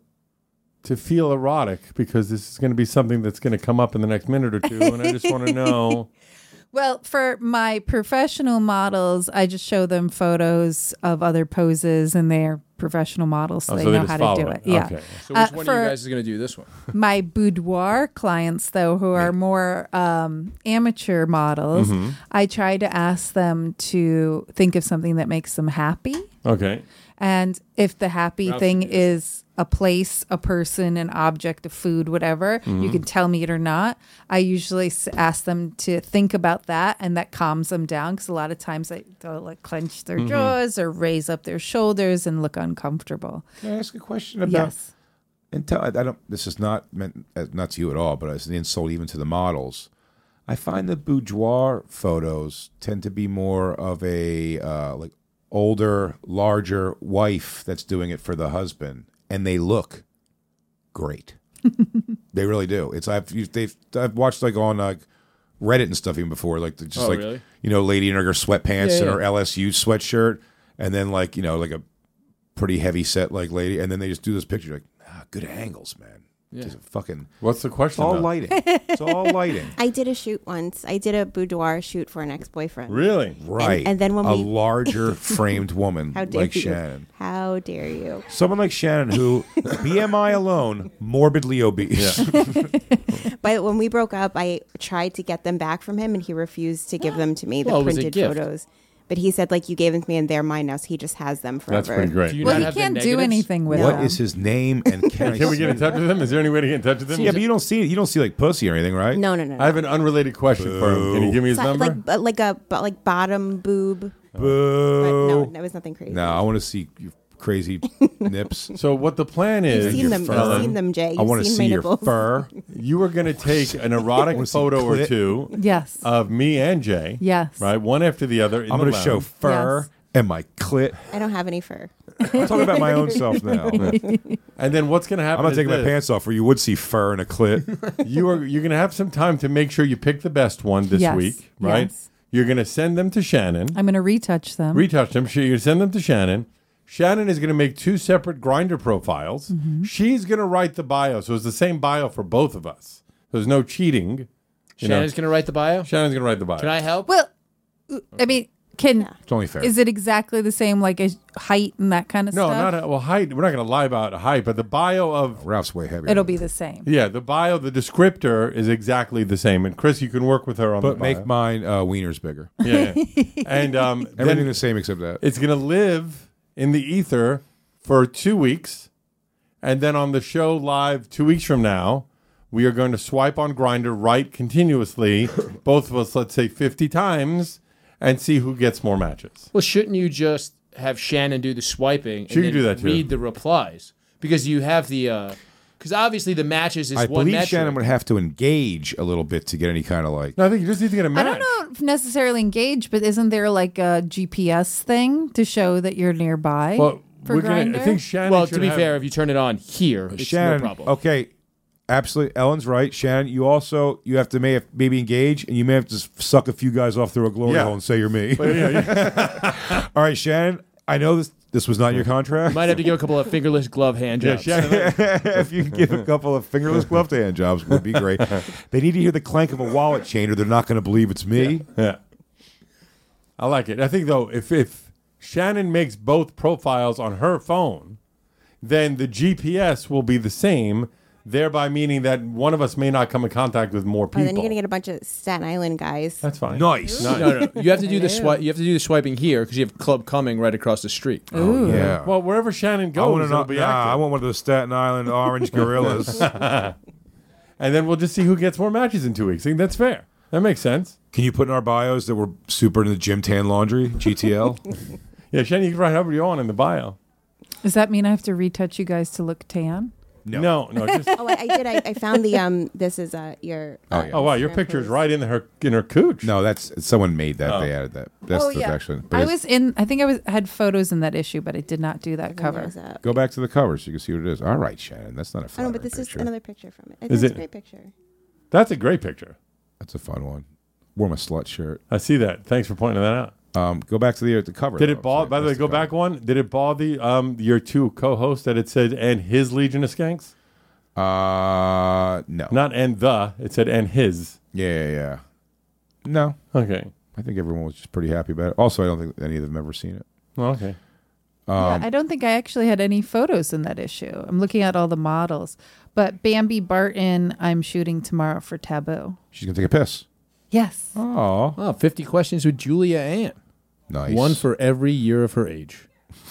to feel erotic? Because this is going to be something that's going to come up in the next minute or two, and I just want to know. Well, for my professional models, I just show them photos of other poses, and they're professional models, so Oh, they so they know just how to follow do it. it. Yeah. Okay. So Uh, which one for- of you guys is going to do this one? My boudoir clients, though, who are more um, amateur models, Mm-hmm. I try to ask them to think of something that makes them happy. Okay. And if the happy Ralph thing should do this. is a place, a person, an object, a food, whatever, Mm-hmm. you can tell me it or not. I usually s- ask them to think about that, and that calms them down because a lot of times they, they'll like clench their Mm-hmm. jaws or raise up their shoulders and look uncomfortable. Can I ask a question about? Yes. And tell, I don't. This is not meant uh, not to you at all, but as an insult even to the models. I find the boudoir photos tend to be more of a uh, like older, larger wife that's doing it for the husband, and they look great. They really do. It's I've you- they've I've watched like on like Reddit and stuff even before, like the- just Oh, like really? you know, lady in her sweatpants Yeah, and yeah. her L S U sweatshirt, and then like you know like a pretty heavy set like lady, and then they just do this picture like ah, good angles, man. Yeah. Just fucking What's the it's question? all though? lighting. It's all lighting. I did a shoot once. I did a boudoir shoot for an ex-boyfriend. Really? Right. and then when a we- larger framed woman How dare like you? Shannon. How dare you? Someone like Shannon who, B M I alone, morbidly obese. But when we broke up, I tried to get them back from him, and he refused to give them to me, the Well, it was a printed gift. photos. But he said, like, you gave them to me, and they're mine now, so he just has them forever. That's pretty Do great. you Well, not he have the can't do negatives? anything with What them. is his name? And can I Can we see get in it? touch with him? Is there any way to get in touch with him? Yeah, but you don't see you don't see like pussy or anything, right? No, no, no. no. I have an unrelated question for him. Can you give me his So- number? Like, but like a but like bottom boob. But Boo. no, that was nothing crazy. No, I want to see your crazy nips. so what the plan You've is? seen them. fur. You've seen them, Jay. You've I want to seen see my your nipples. fur. You are going to take an erotic wanna see photo or clit. two Yes. of me and Jay. Yes. Right, one after the other. In I'm the going to show lounge. fur Yes. and my clit. I don't have any fur. I'm talking about my own self now. And then what's going to happen? I'm not is taking my this. pants off, where you would see fur and a clit. You are you're going to have some time to make sure you pick the best one this Yes. week, right? Yes. You're going to send them to Shannon. I'm going to retouch them. Retouch them. You're going to send them to Shannon. Shannon is going to make two separate Grinder profiles. Mm-hmm. She's going to write the bio, so it's the same bio for both of us. There's no cheating. You know, Shannon's going to write the bio? Shannon's going to write the bio. Can I help? well, I mean, can It's only fair. is it exactly the same, like a height and that kind of no, stuff? not a, well height. We're not going to lie about height, but the bio of Ralph's way heavier. It'll be the same. yeah, the bio, the descriptor is exactly the same. And Chris, you can work with her on But the bio. make mine uh, wieners bigger. yeah, yeah. and um, Everything then the same except that. it's going to live in the ether for two weeks, and then on the show live two weeks from now, we are going to swipe on Grindr right continuously, both of us, let's say fifty times, and see who gets more matches. Well, shouldn't you just have Shannon do the swiping She can and then do that, too. read the replies? because you have the because obviously the matches is I one believe metric. Shannon would have to engage a little bit to get any kind of like. No, I think you just need to get a match. I don't know if necessarily engaged, but isn't there like a G P S thing to show that you're nearby? Well, for we're gonna, Grindr? I think Shannon. well, should to be have- fair, if you turn it on here, it's Shannon, no problem. okay, absolutely. Ellen's right. Shannon, you also you have to may have, maybe engage, and you may have to suck a few guys off through a glory Yeah. hole and say you're me. But yeah, yeah. All right, Shannon. I know this. This was not in your contract. You might have to give a couple of fingerless glove hand yeah, jobs. Shannon. If you can give a couple of fingerless glove hand jobs, would be great. They need to hear the clank of a wallet chain, or they're not going to believe it's me. Yeah. I like it. I think though, if if Shannon makes both profiles on her phone, then the G P S will be the same, thereby meaning that one of us may not come in contact with more Oh, people. then you're gonna get a bunch of Staten Island guys. That's fine. Nice. No, no, no. You have to do the swipe. You have to do the swiping here because you have Club Cumming right across the street. Oh, yeah. Well, wherever Shannon I goes, want it'll to be nah, I active. want one of those Staten Island orange gorillas. And then we'll just see who gets more matches in two weeks. I think that's fair. That makes sense. Can you put in our bios that we're super into the gym tan laundry, G T L? Yeah, Shannon, you can write however you want in the bio. Does that mean I have to retouch you guys to look tan? No. No, no. Just, Oh, I, I did. I, I found the um. This is uh your. Oh, uh, yeah. oh wow, your Instagram picture is post. right in her in her cooch. No, that's someone made that. Oh. They added that. That's oh the yeah, actually. But I it's- was in. I think I was had photos in that issue, but I did not do that Then cover. there's a- Go back to the cover so you can see what it is. All right, Shannon, that's not a Oh fun no, but this picture. is another picture from it. I Is think it's it- a great picture. That's a great picture. That's a fun one. Wore my slut shirt. I see that. Thanks for pointing that out. Um, go back to the the cover. Did though. it ball? Sorry, By the way, that's go cover. back one. Did it ball the um your two co-hosts that it said and his Legion of Skanks? Uh, no. Not and the. It said and his. Yeah, yeah, yeah. No, Okay. I think everyone was just pretty happy about it. Also, I don't think any of them have ever seen it. Well, okay. yeah, Um, I don't think I actually had any photos in that issue. I'm looking at all the models, but Bambi Barton, I'm shooting tomorrow for Taboo. She's gonna take a piss. Yes. Oh, Oh, fifty questions with Julia Ann. nice. One for every year of her age.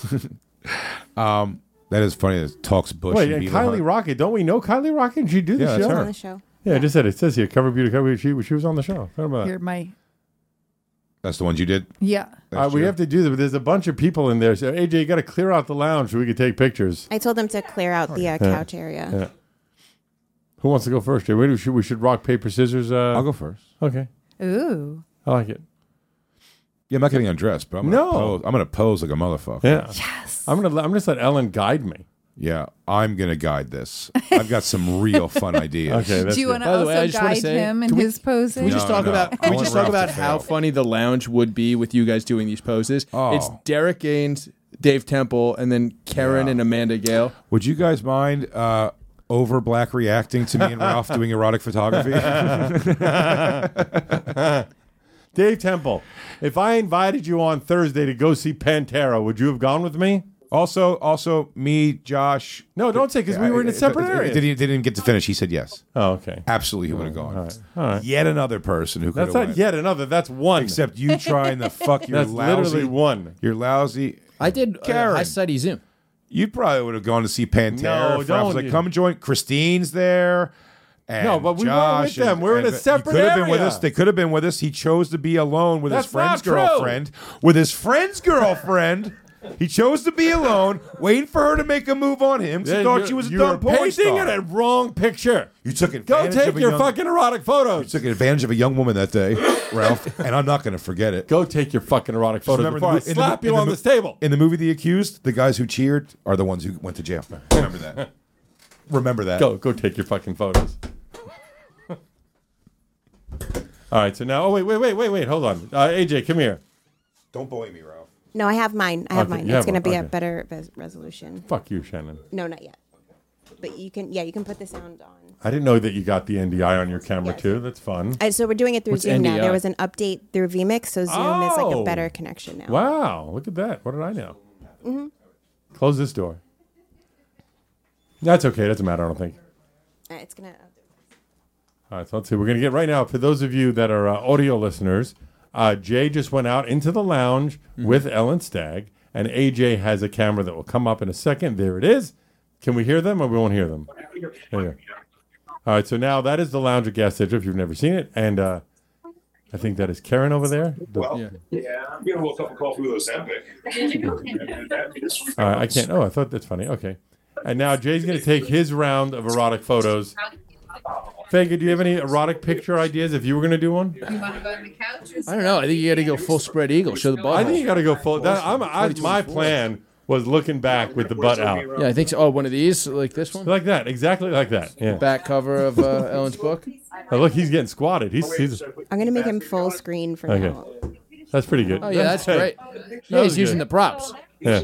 um, that is funny. That talks Bush. Wait, and and Beaver Kylie Hunt. Rocket. Don't we know Kylie Rocket? She do the Yeah, that's show. She's her. on the show. Yeah, I just said it. It says here, cover beauty, cover she she was on the show. How about You're that? my That's the ones you did. yeah. Uh, we have to do that, but there's a bunch of people in there. So A J, you got to clear out the lounge so we can take pictures. I told them to clear out the uh, couch area. Yeah. Who wants to go first? Jay? We should we should rock paper scissors. Uh, I'll go first. Okay, Ooh. I like it. Yeah, I'm not getting undressed, but I'm gonna No. pose. I'm gonna pose like a motherfucker. Yeah. Yes. I'm gonna I'm just let Ellen guide me. Yeah, I'm gonna guide this. I've got some real fun ideas. Okay. That's Do you good. want to By the way, I also just wanna guide say, him in can we- his poses? Can we just No, talk no. about? I Can we want just talk Ralph about to how fail. funny the lounge would be with you guys doing these poses? Oh. It's Derek Gaines, Dave Temple, and then Karen Yeah. and Amanda Gale. Would you guys mind uh, over black reacting to me and Ralph doing erotic photography? Dave Temple, if I invited you on Thursday to go see Pantera, would you have gone with me? also, also me, Josh. No, don't say because we were in a separate Did area. Didn't, didn't get to finish. He said yes. Oh, okay. Absolutely, he would have gone. All right. All right. Yet another person who could That's have not went. yet another. That's one. Except you trying to fuck your That's lousy. literally one. Your lousy. I did uh, Karen. High Society Zoom. You probably would have gone to see Pantera. No, if Ralph was don't like, you- come join. Christine's there. And No, but we weren't Josh with them. and- We're in a and- separate He could have been with area. us. They could have been with us. He chose to be alone with That's his friend's not true. girlfriend. With his friend's girlfriend. He chose to be alone, waiting for her to make a move on him. 'Cause he Yeah, thought you're- she was a you dumb were porn painting star. it a wrong picture. You took Go advantage take of a your young, fucking erotic You photos. took advantage of a young woman that day, Ralph, and I'm not going to forget it. Go take your fucking erotic photos remember before the I mo- in the slap mo- you in the on mo- this table. In the movie The Accused, the guys who cheered are the ones who went to jail. Remember that. Remember that. Go, go take your fucking photos. All right, so now, oh wait, wait, wait, wait, wait, hold on, uh, A J, come here. Don't bully me, Ralph. No, I have mine. I have Okay, mine. you It's have going to one. be a Okay. better res- resolution. Fuck you, Shannon. No, not yet. But you can, yeah, you can put the sound on. I didn't know that you got the N D I on your camera Yes. too. That's fun. Uh, so we're doing it through What's Zoom N D now. I? There was an update through vMix, so Zoom is like Oh. a better connection now. Wow, look at that. What did I know? Mm-hmm. Close this door. That's okay. Doesn't matter. I don't think. Uh, it's gonna. All right, so let's see. We're going to get right now, for those of you that are uh, audio listeners, uh, Jay just went out into the lounge with Ellen Stagg, and A J has a camera that will come up in a second. There it is. Can we hear them or we won't hear them? There you go. All right, so now that is the lounge at Gas Station if you've never seen it. And uh, I think that is Karen over there. The- Well, Yeah. yeah, I'm getting a little cup of coffee with Ozempic. all right, I can't. Oh, I thought that's funny. Okay. And now Jay's going to take his round of erotic photos. Fagin, do you have any erotic picture ideas if you were going to do one? You want to go on the couch? Or I don't know. I think you got to go full spread eagle. Show the ball. I think you got to go full. That, I'm, I, my plan was looking back with the butt out. Yeah, I think so. Oh, one of these, like this one? Like that, exactly like that. Yeah. Back cover of uh, Ellen's book. Oh, look, he's getting squatted. He's, he's I'm gonna make him full screen for okay. now. That's pretty good. Oh, yeah, that's great. That Yeah, was he's using good. the props. Yeah.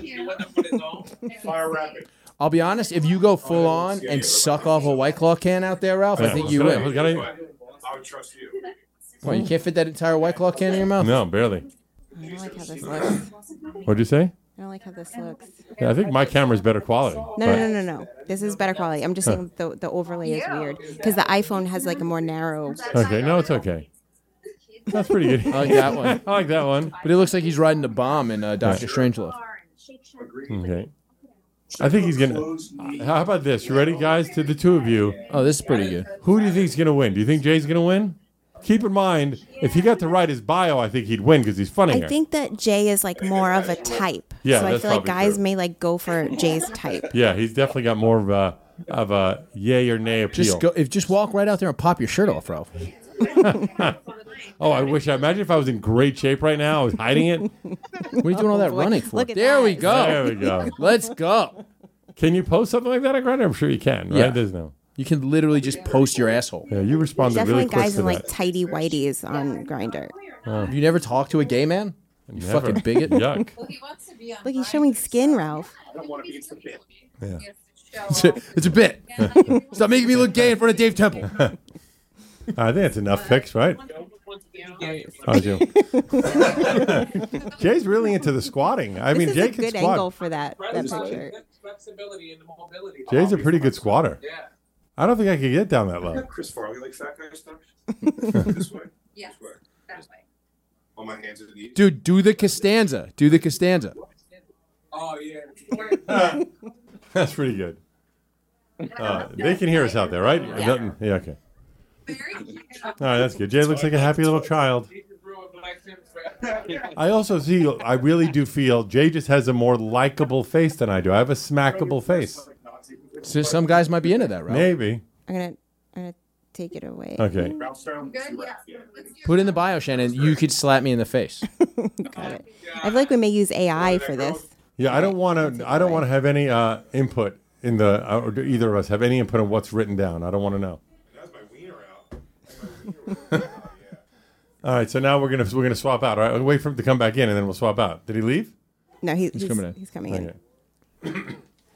I'll be honest, if you go full on and suck off a White Claw can out there, Ralph, I think you Gotta- win. gotta- I would trust you. Well, you can't fit that entire White Claw can in your mouth? No, barely. I don't like how this looks. What'd you say? I don't like how this looks. Yeah, I think my camera's better quality. No, but- no, no, no, no. This is better quality. I'm just saying the the overlay is weird because the iPhone has like a more narrow. Okay, no, it's okay. That's pretty good. I like that one. I like that one. But it looks like he's riding the bomb in uh, Doctor Strangelove. Okay. I think he's gonna. How about this? You ready, guys? To the two of you, Oh, this is pretty good. who do you think's gonna win? Do you think Jay's gonna win? Keep in mind, if he got to write his bio, I think he'd win because he's funnier. I think that Jay is like more of a type. Yeah, so I that's feel like probably guys true. may like go for Jay's type. Yeah, he's definitely got more of a of a yay or nay appeal. Just go. If just walk right out there and pop your shirt off, Ralph. Oh, I wish. I imagine if I was in great shape right now, I was hiding it. What are you doing all that boy. running for? Look at There that. we go. There we go. Let's go. Can you post something like that on Grindr? I'm sure you can. Right? Yeah. There's no. You can literally just post your asshole. Yeah, you responded Definitely really quick guys to in like that. tighty whities on Grindr. Have you never talked to a gay man? You Never. fucking bigot. Yuck. he wants to be on. Look, he's showing skin, Ralph. Yeah. It's a, it's a bit. Stop making me look gay in front of Dave Temple. I think that's enough pics, right? Oh, Joe. Jay's really into the squatting. I mean, this Jay is a can good squat. angle for that, that picture. Flexibility and mobility. Jay's a pretty good squatter. Yeah. I don't think I could get down that low. Chris Farley, like fat guy stuff? This way. Yes, This way. that way. On my hands and knees. Dude, do the Costanza. Do the Costanza. Oh yeah. That's pretty good. Uh, they can hear us out there, right? Yeah, yeah okay. All right, that's good. Jay looks like a happy little child. I also see, I really do feel Jay just has a more likable face than I do. I have a smackable face. So some guys might be into that, right? Maybe. I'm gonna, I'm gonna take it away. Okay. Good, yeah. Put in the bio, Shannon. You could slap me in the face. Got it. I feel like we may use A I for this. Yeah, I don't want to. I don't want to have any uh, input in the, uh, or do either of us have any input on what's written down. I don't want to know. That's my wiener out. My wiener out. All right, so now we're gonna we're gonna swap out. All right, we'll wait for him to come back in, and then we'll swap out. Did he leave? No, he, he's, coming in. He's coming in. Okay.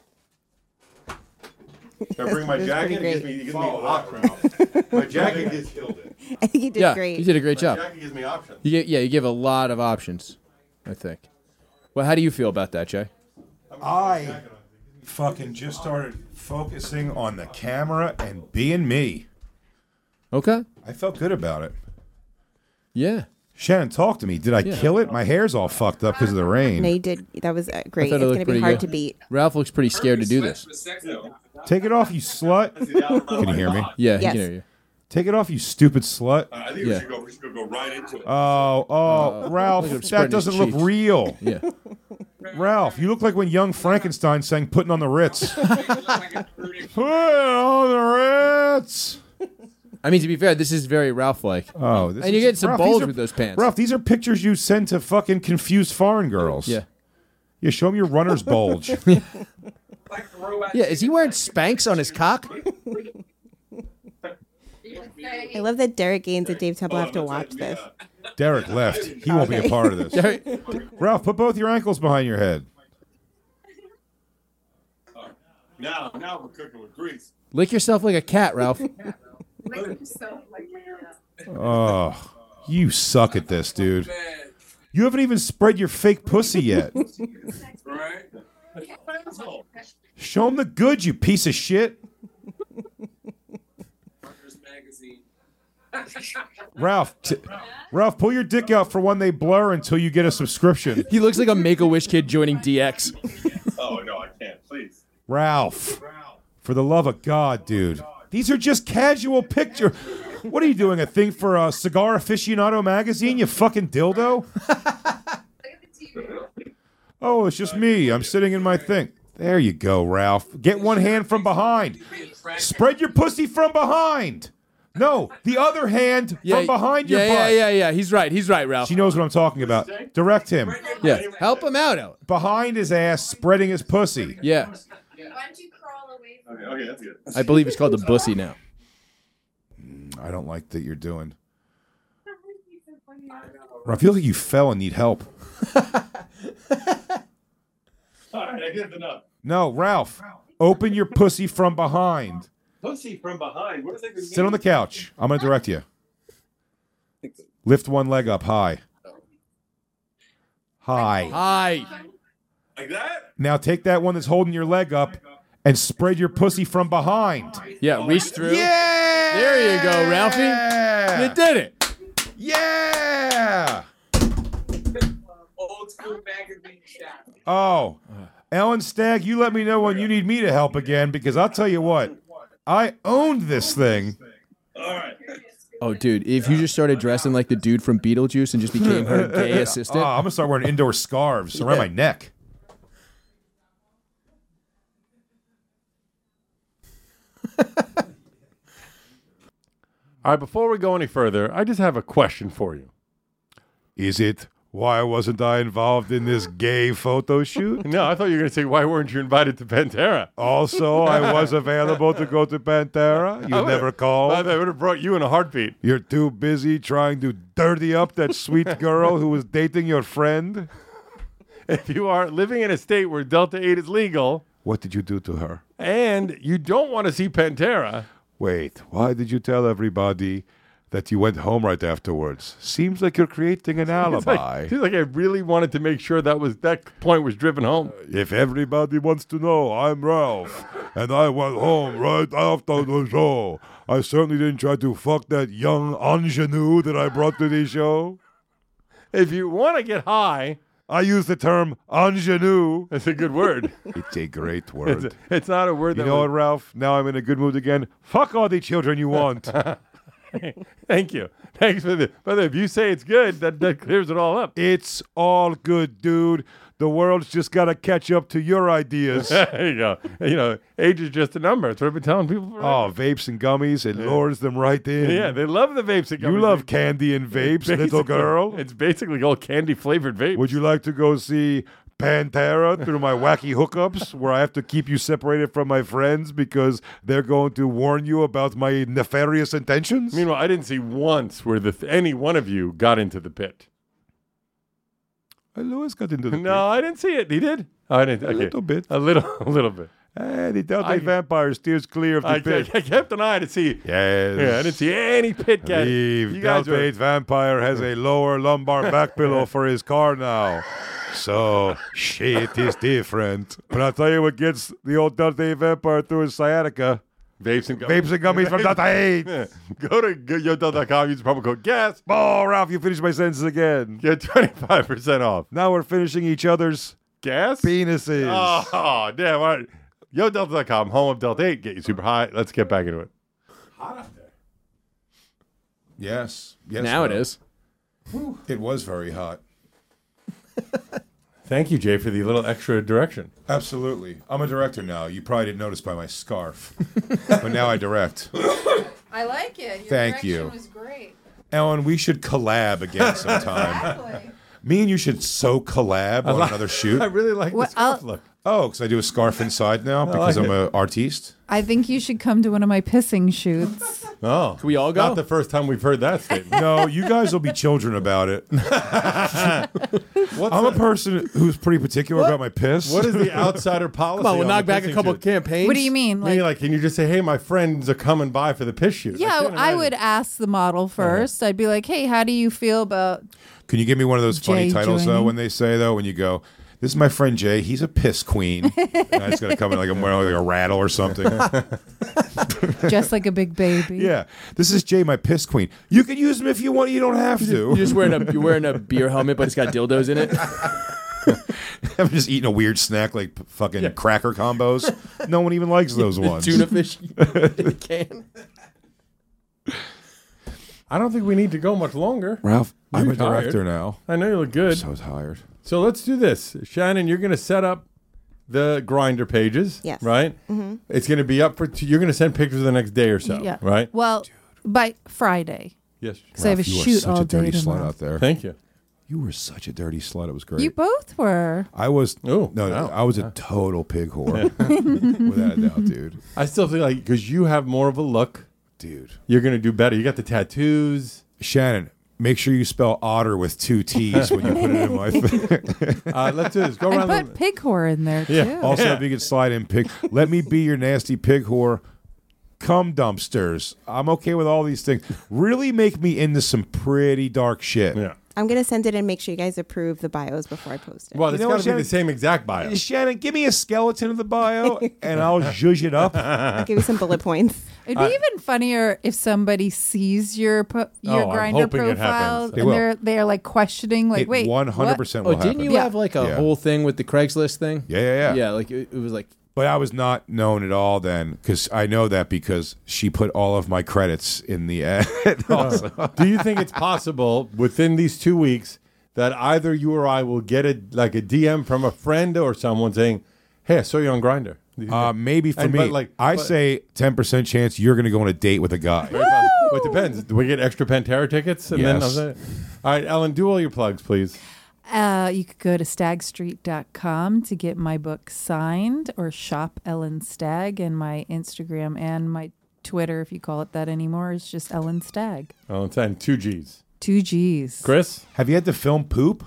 Can I bring my That's jacket? pretty It gives me, it gives me options. My jacket gets killed it. I think he did Yeah, great. you did a great My job. jacket gives me options. You get, yeah, you give a lot of options, I think. Well, how do you feel about that, Jay? I fucking just started focusing on the camera and being me. Okay. I felt good about it. Yeah. Shannon, talk to me. Did I Yeah. kill it? My hair's all fucked up because of the rain. No, you did. That was uh, great. thought It's it looked gonna be pretty hard good. to beat. Ralph looks pretty scared to do this. Take it off, you slut. Can you hear me? Yeah, he Yes. can hear you. Take it off, you stupid slut. I think Yeah. we should go. We should go right into it. Oh, oh, Ralph, look at him that spreading his doesn't look cheeks. real. Yeah. Ralph, you look like when young Frankenstein sang "Putting on the Ritz." Put on the Ritz. I mean, to be fair, this is very Ralph-like. Oh, this And you is- get some Ralph, bulge these are- with those pants. Ralph, these are pictures you send to fucking confused foreign girls. Yeah. Yeah, show them your runner's bulge. Yeah, is he wearing Spanx on his cock? I love that Derek Gaines and Dave Temple have to watch this. Derek left. He won't be a part of this. Derek- Ralph, put both your ankles behind your head. Now, now we're cooking with grease. Lick yourself like a cat, Ralph. Oh, you suck at this, dude. You haven't even spread your fake pussy yet. Right? Show them the good, you piece of shit. Ralph, t- Ralph, pull your dick out for when they blur until you get a subscription. He looks like a Make-A-Wish kid joining D X. Oh no, I can't. Please. Ralph, for the love of God, dude. These are just casual pictures. What are you doing? A thing for a Cigar Aficionado magazine? You fucking dildo. Oh, it's just me. I'm sitting in my thing. There you go, Ralph. Get one hand from behind. Spread your pussy from behind. No, the other hand Yeah, from behind your yeah, butt. Yeah, yeah, yeah. He's right. He's right, Ralph. She knows what I'm talking about. Direct him. Yeah, help him out, Ellen. Behind his ass, spreading his pussy. Yeah. Why don't you crawl away from Okay, okay, that's good. I believe it's called the bussy now. I don't like that you're doing. I feel like you fell and need help. All right, I get enough. No, Ralph, open your pussy from behind. Pussy from behind. What does that mean? Sit on the couch. I'm going to direct you. Lift one leg up high. High. Hi. Like that? Now take that one that's holding your leg up and spread your pussy from behind. Yeah, reach through. Yeah! There you go, Ralphie. You did it. Yeah! Old school magazine shop. Oh, Ellen Stagg, you let me know when you need me to help again, because I'll tell you what, I owned this thing. All right. Oh, dude, if you just started dressing like the dude from Beetlejuice and just became her gay Oh, assistant. I'm going to start wearing indoor scarves around Yeah. my neck. All right, before we go any further, I just have a question for you. Is it, why wasn't I involved in this gay photo shoot? No, I thought you were going to say, why weren't you invited to Pantera? Also, I was available to go to Pantera. You I would've- never called. I would have brought you in a heartbeat. You're too busy trying to dirty up that sweet girl who was dating your friend. If you are living in a state where Delta eight is legal What did you do to her? and you don't want to see Pantera, Wait, why did you tell everybody that you went home right afterwards? Seems like you're creating an it's alibi. like, seems like I really wanted to make sure that was that point was driven home. If everybody wants to know, I'm Ralph, and I went home right after the show. I certainly didn't try to fuck that young ingenue that I brought to the show. If you want to get high, I use the term ingenue. that's a good word. It's a great It's, word. it's not a word You that know was- what, Ralph? Now I'm in a good mood again. Fuck all the children you want. Thank you. Thanks for the. By the way, if you say it's good, that, that clears it all up. It's all good, dude. The world's just got to catch up to your ideas. There you go. You know, age is just a number. That's what I've been telling people. For Oh, vapes and gummies, it lures them right in. yeah, they love the vapes. and You gummies. love candy and vapes, little Basically- girl. It's basically all candy flavored vape. Would you like to go see Pantera through my wacky hookups where I have to keep you separated from my friends because they're going to warn you about my nefarious intentions? Meanwhile, I didn't see once where the th- any one of you got into the pit. Uh, Lewis got into the No, I didn't see it. He did. Oh, I didn't. A okay. little bit. A little. A little bit. Hey, the Delta I- vampire steers clear of the I, pit. I kept an eye to see. Yes. Yeah, I didn't see any pit cat. The You guys Delta were. eight vampire has a lower lumbar back pillow for his car now. So, shit is different. But I'll tell you what gets the old Delta eight vampire through his sciatica. Vapes and gummies. Vapes and gummies from Delta eight. Yeah. Go to go yodel dot com, use the promo code GAS. Oh, Ralph, you finished my sentence again. Get twenty-five percent off. Now we're finishing each other's Gas? penises. Oh, damn. All right. Yo Delta dot com, home of Delta eight. Get you super high. Let's get back into it. Yes. Yes. Now it Ralph. is. It was very hot. Thank you, Jay, for the little extra direction. Absolutely. I'm a director now. You probably didn't notice by my scarf. But now I direct. I like it. Your Thank direction you. was great. Ellen, we should collab again sometime. Exactly. Me and you should so collab on another shoot. I really like Well, the scarf I'll- look. Oh, because I do a scarf inside now because like I'm an artiste. I think you should come to one of my pissing shoots. Oh. Can we all go? Not the first time we've heard that statement. No, you guys will be children about it. What's I'm a the- person who's pretty particular about my piss. What is the outsider policy? Come on, we'll on knock the back a pissing couple shoot? campaigns. What do you mean? Meaning, Like, like, can you just say, hey, my friends are coming by for the piss shoot? yeah, can't I imagine. would ask the model first. I'd be like, hey, how do you feel about Can you give me one of those funny Jay titles though joining. when they say though when you go, this is my friend Jay, he's a piss queen. And I just gotta come in like I'm wearing like a rattle or something. just like a big baby? Yeah. This is Jay, my piss queen. You can use him if you want, you don't have to. You're just wearing a you're wearing a beer helmet, but it's got dildos in it. I'm just eating a weird snack like p- fucking cracker combos. No one even likes those ones. Tuna fish in a can. I don't think we need to go much longer. Ralph, I'm You're a director tired. now. I know you look good. So tired. So let's do this. Shannon, you're going to set up the Grindr pages. Yes. Right? Mm-hmm. It's going to be up for, t- you're going to send pictures the next day or so. Yeah. Right? Well, by Friday. Yes. Because I have a you shoot were such all a dirty day slut tomorrow. out there. Thank you. You were such a dirty slut. It was great. You both were. I was. Oh, no, wow. I was a total pig whore, without a doubt, dude. I still feel like, because you have more of a look, Dude, you're going to do better. You got the tattoos. Shannon, make sure you spell otter with two T's when you put it in my thing. Uh, let's do this. Go And around put the... pig whore in there, too. Yeah. Also, Yeah. if you could slide in pig, let me be your nasty pig whore. Cum dumpsters. I'm okay with all these things. Really make me into some pretty dark shit. Yeah. I'm going to send it and make sure you guys approve the bios before I post it. Well, You it's know got what, to be Shannon? the same exact bio. Shannon, give me a skeleton of the bio, and I'll zhuzh it up. I'll give you some bullet points. It'd be even funnier if somebody sees your po- your Oh, I'm Grindr hoping it profile happens. They and will. they're they're like questioning, like, It wait, one hundred what? percent Oh, will didn't happen. you Yeah. have like a Yeah. whole thing with the Craigslist thing? Yeah, yeah, yeah. Yeah, like it, it was like But I was not known at all then, because I know that because she put all of my credits in the ad. also. Do you think it's possible within these two weeks that either you or I will get a like a D M from a friend or someone saying, "Hey, I saw you on Grindr"? Do you Uh, think- maybe for And- me, but, like, I but- say ten percent chance you're going to go on a date with a guy. Very fun. Well, it depends. Do we get extra Pantera tickets? And then Yes. I'll say- all right, Ellen, do all your plugs, please. Uh, you could go to stag street dot com to get my book signed, or shop Ellen Stag, and my Instagram and my Twitter, if you call it that anymore, is just Ellen Stag. Ellen, and two G's. Two G's. Chris, Have you had to film poop?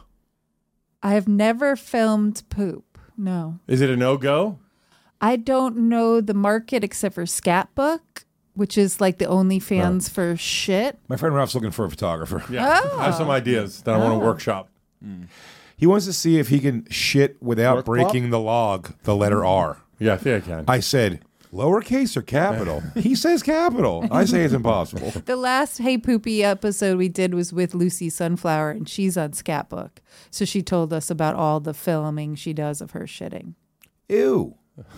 I have never filmed poop. No. is it a no go? I don't know the market except for Scatbook, which is like the OnlyFans for shit. My friend Ralph's looking for a photographer. Yeah, Oh. I have some ideas that I want to workshop. He wants to see if he can shit without Work breaking the log, the letter R. Yeah, I think I can. I said, lowercase or capital? He says capital. I say it's impossible. The last Hey Poopy episode we did was with Lucy Sunflower, and she's on Scatbook. So she told us about all the filming she does of her shitting. Ew.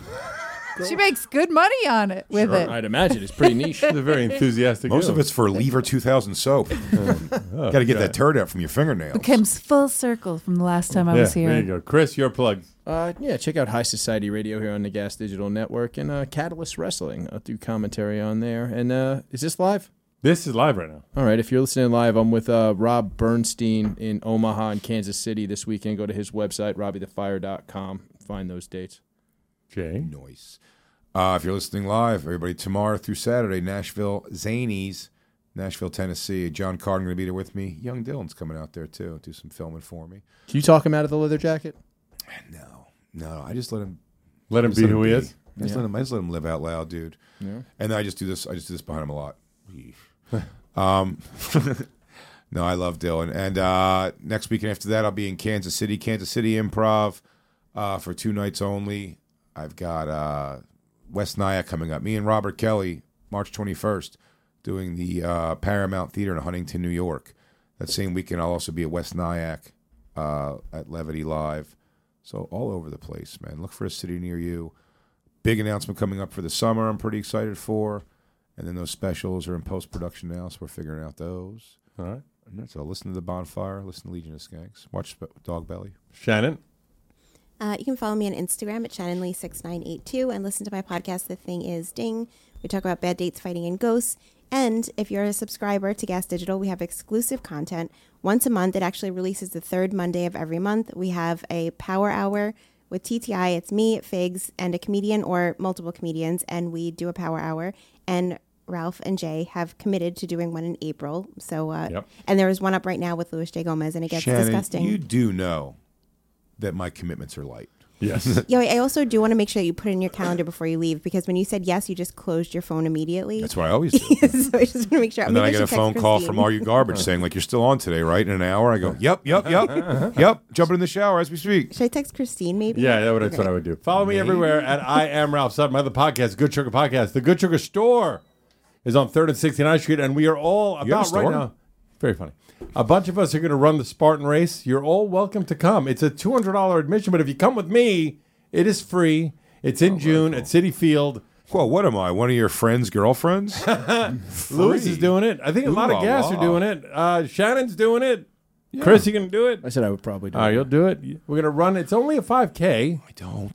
She makes good money on it with it. I'd imagine it's pretty niche. It's a very enthusiastic. Most girl. of it's for Lever two thousand soap. Got to get that turd out from your fingernails. Comes full circle from the last time I Yeah, was here. there you go. Chris, your plugs. Uh, yeah, check out High Society Radio here on the Gas Digital Network and uh, Catalyst Wrestling. I'll do commentary on there. And uh, is this live? This is live right now. All right, if you're listening live, I'm with uh, Rob Bernstein in Omaha and Kansas City this weekend. Go to his website, robbie the fire dot com. Find those dates. Jay. Noise. Uh, if you're listening live, everybody, tomorrow through Saturday, Nashville Zanies, Nashville, Tennessee. John Carden going to be there with me. Young Dylan's coming out there, too. Do some filming for me. Can you talk him out of the leather jacket? No. No, I just let him Let him just be let who he be. is. I just, Yeah. let him, I just let him live out loud, dude. Yeah. And then I just do this. I just do this behind him a lot. um, no, I love Dylan. And uh, next weekend after that, I'll be in Kansas City, Kansas City Improv uh, for two nights only. I've got uh, West Nyack coming up. Me and Robert Kelly, March twenty-first, doing the uh, Paramount Theater in Huntington, New York. That same weekend, I'll also be at West Nyack uh, at Levity Live. So all over the place, man. Look for a city near you. Big announcement coming up for the summer I'm pretty excited for. And then those specials are in post-production now, so we're figuring out those. All right. And that's all. Listen to The Bonfire. Listen to Legion of Skanks. Watch Sp- Dog Belly. Shannon. Uh, you can follow me on Instagram at Shannon Lee six nine eight two and listen to my podcast, The Thing Is Ding. We talk about bad dates, fighting, and ghosts. And if you're a subscriber to Gas Digital, we have exclusive content. Once a month, it actually releases the third Monday of every month. We have a power hour with T T I. It's me, Figs, and a comedian or multiple comedians, and we do a power hour. And Ralph and Jay have committed to doing one in April. So, uh, Yep. and there is one up right now with Louis J. Gomez, and it gets Shannon, disgusting. you do know that my commitments are light. Yes. Yeah, I also do want to make sure that you put it in your calendar before you leave, because when you said yes, you just closed your phone immediately. That's what I always do. So I just want to make sure. And then I Maybe get a should phone text call Christine. from Are You Garbage saying, like, you're still on today, right? In an hour. I go, yep, yep, yep, yep. Jumping in the shower as we speak. Should I text Christine maybe? Yeah, that would, that's what I would do. Follow me everywhere at I Am Ralph Sutton. My other podcast, Good Sugar Podcast. The Good Sugar Store is on third and sixty-ninth Street, and we are all You have a about right store? now. Very funny. A bunch of us are going to run the Spartan race. You're all welcome to come. It's a two hundred dollars admission, but if you come with me, it is free. It's in June at City Field. Whoa, what am I? One of your friends' girlfriends? Lewis is doing it. I think a lot of Ooh, gas la, are la. doing it. Uh, Shannon's doing it. Chris, you going to do it? I said I would probably do All right, it. you'll do it. We're going to run. It's only a five K. I don't.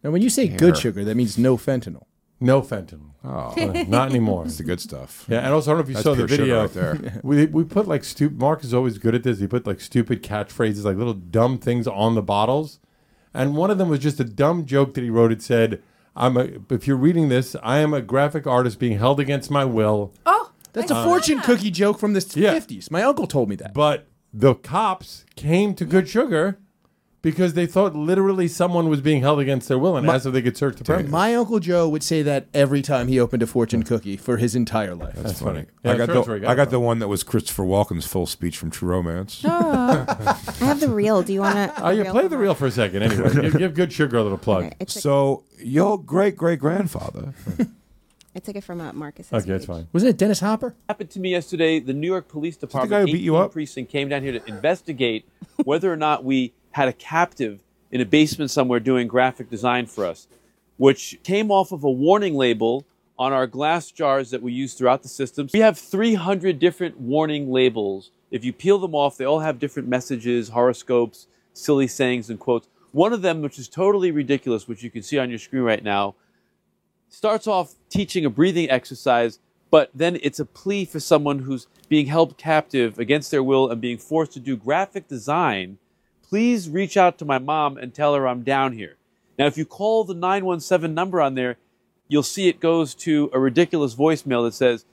Now, when you say Hair. good sugar, that means no fentanyl. No fentanyl. Oh, Uh, not anymore. that's the good stuff. Yeah, and also I don't know if you That's saw the pure sugar video. right there. we we put like stupid. Mark is always good at this. He put like stupid catchphrases, like little dumb things on the bottles, and one of them was just a dumb joke that he wrote. It said, "I'm a. If you're reading this, I am a graphic artist being held against my will." Oh, That's a fortune cookie joke from the Yeah. fifties. My uncle told me that. But the cops came to Good Sugar because they thought literally someone was being held against their will and asked if they could search the premises. My Uncle Joe would say that every time he opened a fortune cookie for his entire life. That's funny. Yeah, I got sure, that's the where he got I it got from. the one that was Christopher Walken's full speech from True Romance. I have the reel. Do you want to? Oh, yeah, play the reel for a second anyway. give, give Good Sugar a little plug. Okay, it's So your great great grandfather. I took it from uh, Marcus's Okay, that's page. fine. Wasn't it Dennis Hopper? Happened to me yesterday. The New York Police guy Department who beat you eighteen up? precinct came down here to investigate whether or not we had a captive in a basement somewhere doing graphic design for us, which came off of a warning label on our glass jars that we use throughout the system. We have three hundred different warning labels. If you peel them off, they all have different messages, horoscopes, silly sayings, and quotes. One of them, which is totally ridiculous, which you can see on your screen right now, starts off teaching a breathing exercise, but then it's a plea for someone who's being held captive against their will and being forced to do graphic design. Please reach out to my mom and tell her I'm down here. Now, if you call the nine one seven number on there, you'll see it goes to a ridiculous voicemail that says,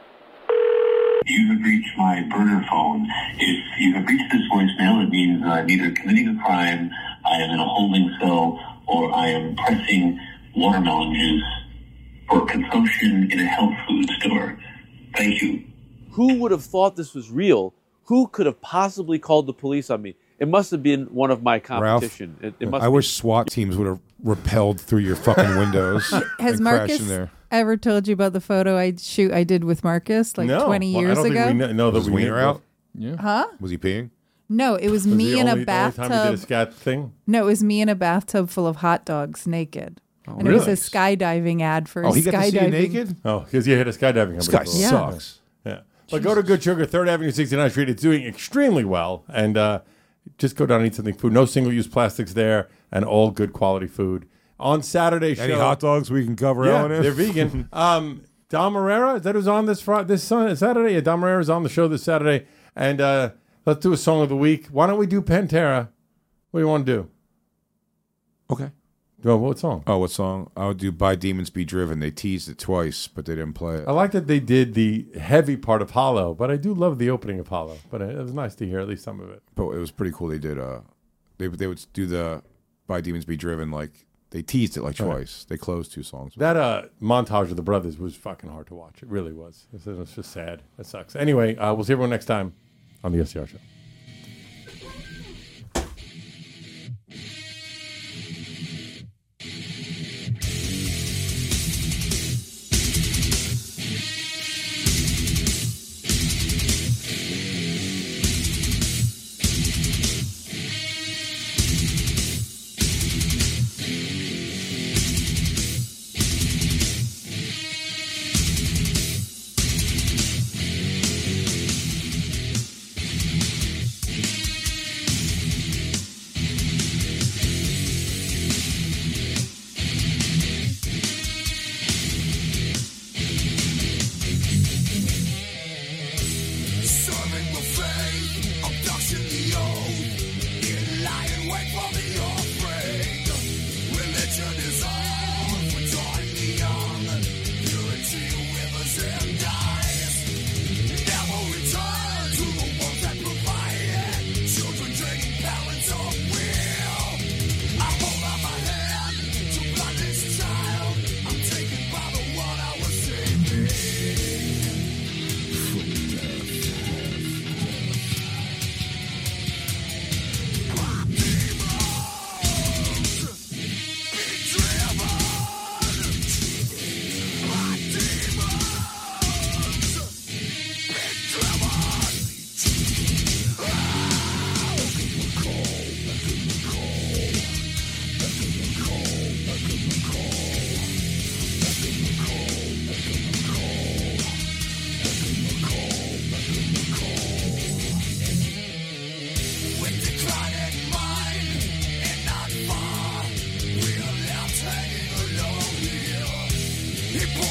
"You have reached my burner phone. If you have reached this voicemail, it means I'm either committing a crime, I am in a holding cell, or I am pressing watermelon juice for consumption in a health food store. Thank you." who would have thought this was real? Who could have possibly called the police on me? It must have been one of my competition. It, it must I be. wish SWAT teams would have repelled through your fucking windows. Has and crashed Marcus in there. ever told you about the photo I shoot I did with Marcus like No. twenty Well, I years don't think ago? we kn- know that Was his we wiener knew- out? Yeah. Huh? Was he peeing? No, it was, Was me the in only- a the only time he did a bathtub. scat thing? No, it was me in a bathtub full of hot dogs naked. and it really? was a skydiving ad for Oh, he got to see you skydiving. naked? Oh, because you hit a skydiving This company. guy before. Yeah. sucks. Yeah. But go to Good Sugar, third Avenue, sixty-ninth Street. It's doing extremely well. And uh, just go down and eat something food. No single-use plastics there and all good quality food. On Saturday show. Any hot dogs we can cover Yeah, Ellen in? they're vegan. um, Dom Herrera, is that who's on this Friday, this Sun- Saturday? Yeah, Dom Herrera's on the show this Saturday. And uh, let's do a song of the week. Why don't we do Pantera? What do you want to do? Okay. Well, what song? Oh, what song? I would do By Demons Be Driven. They teased it twice, but they didn't play it. I like that they did the heavy part of Hollow, but I do love the opening of Hollow. But it was nice to hear at least some of it. But it was pretty cool. They did. Uh, they they would do the By Demons Be Driven. Like they teased it like twice. They closed two songs. That uh, montage of the brothers was fucking hard to watch. It really was. It was, it was just sad. It sucks. Anyway, uh, we'll see everyone next time on the S C R Show.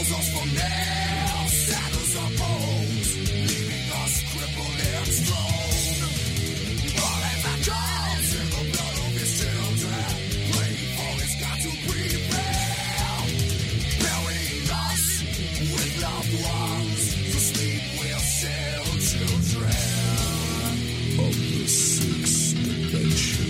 Shackles us for now, saddles our bones, leaving us crippled and strong. All as I comes in the blood of his children, praying for his God to prevail. Burying us with loved ones, to sleep we'll sail children of the sixth dimension.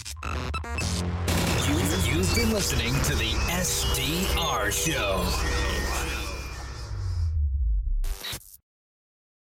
You've been listening to the S D R Show.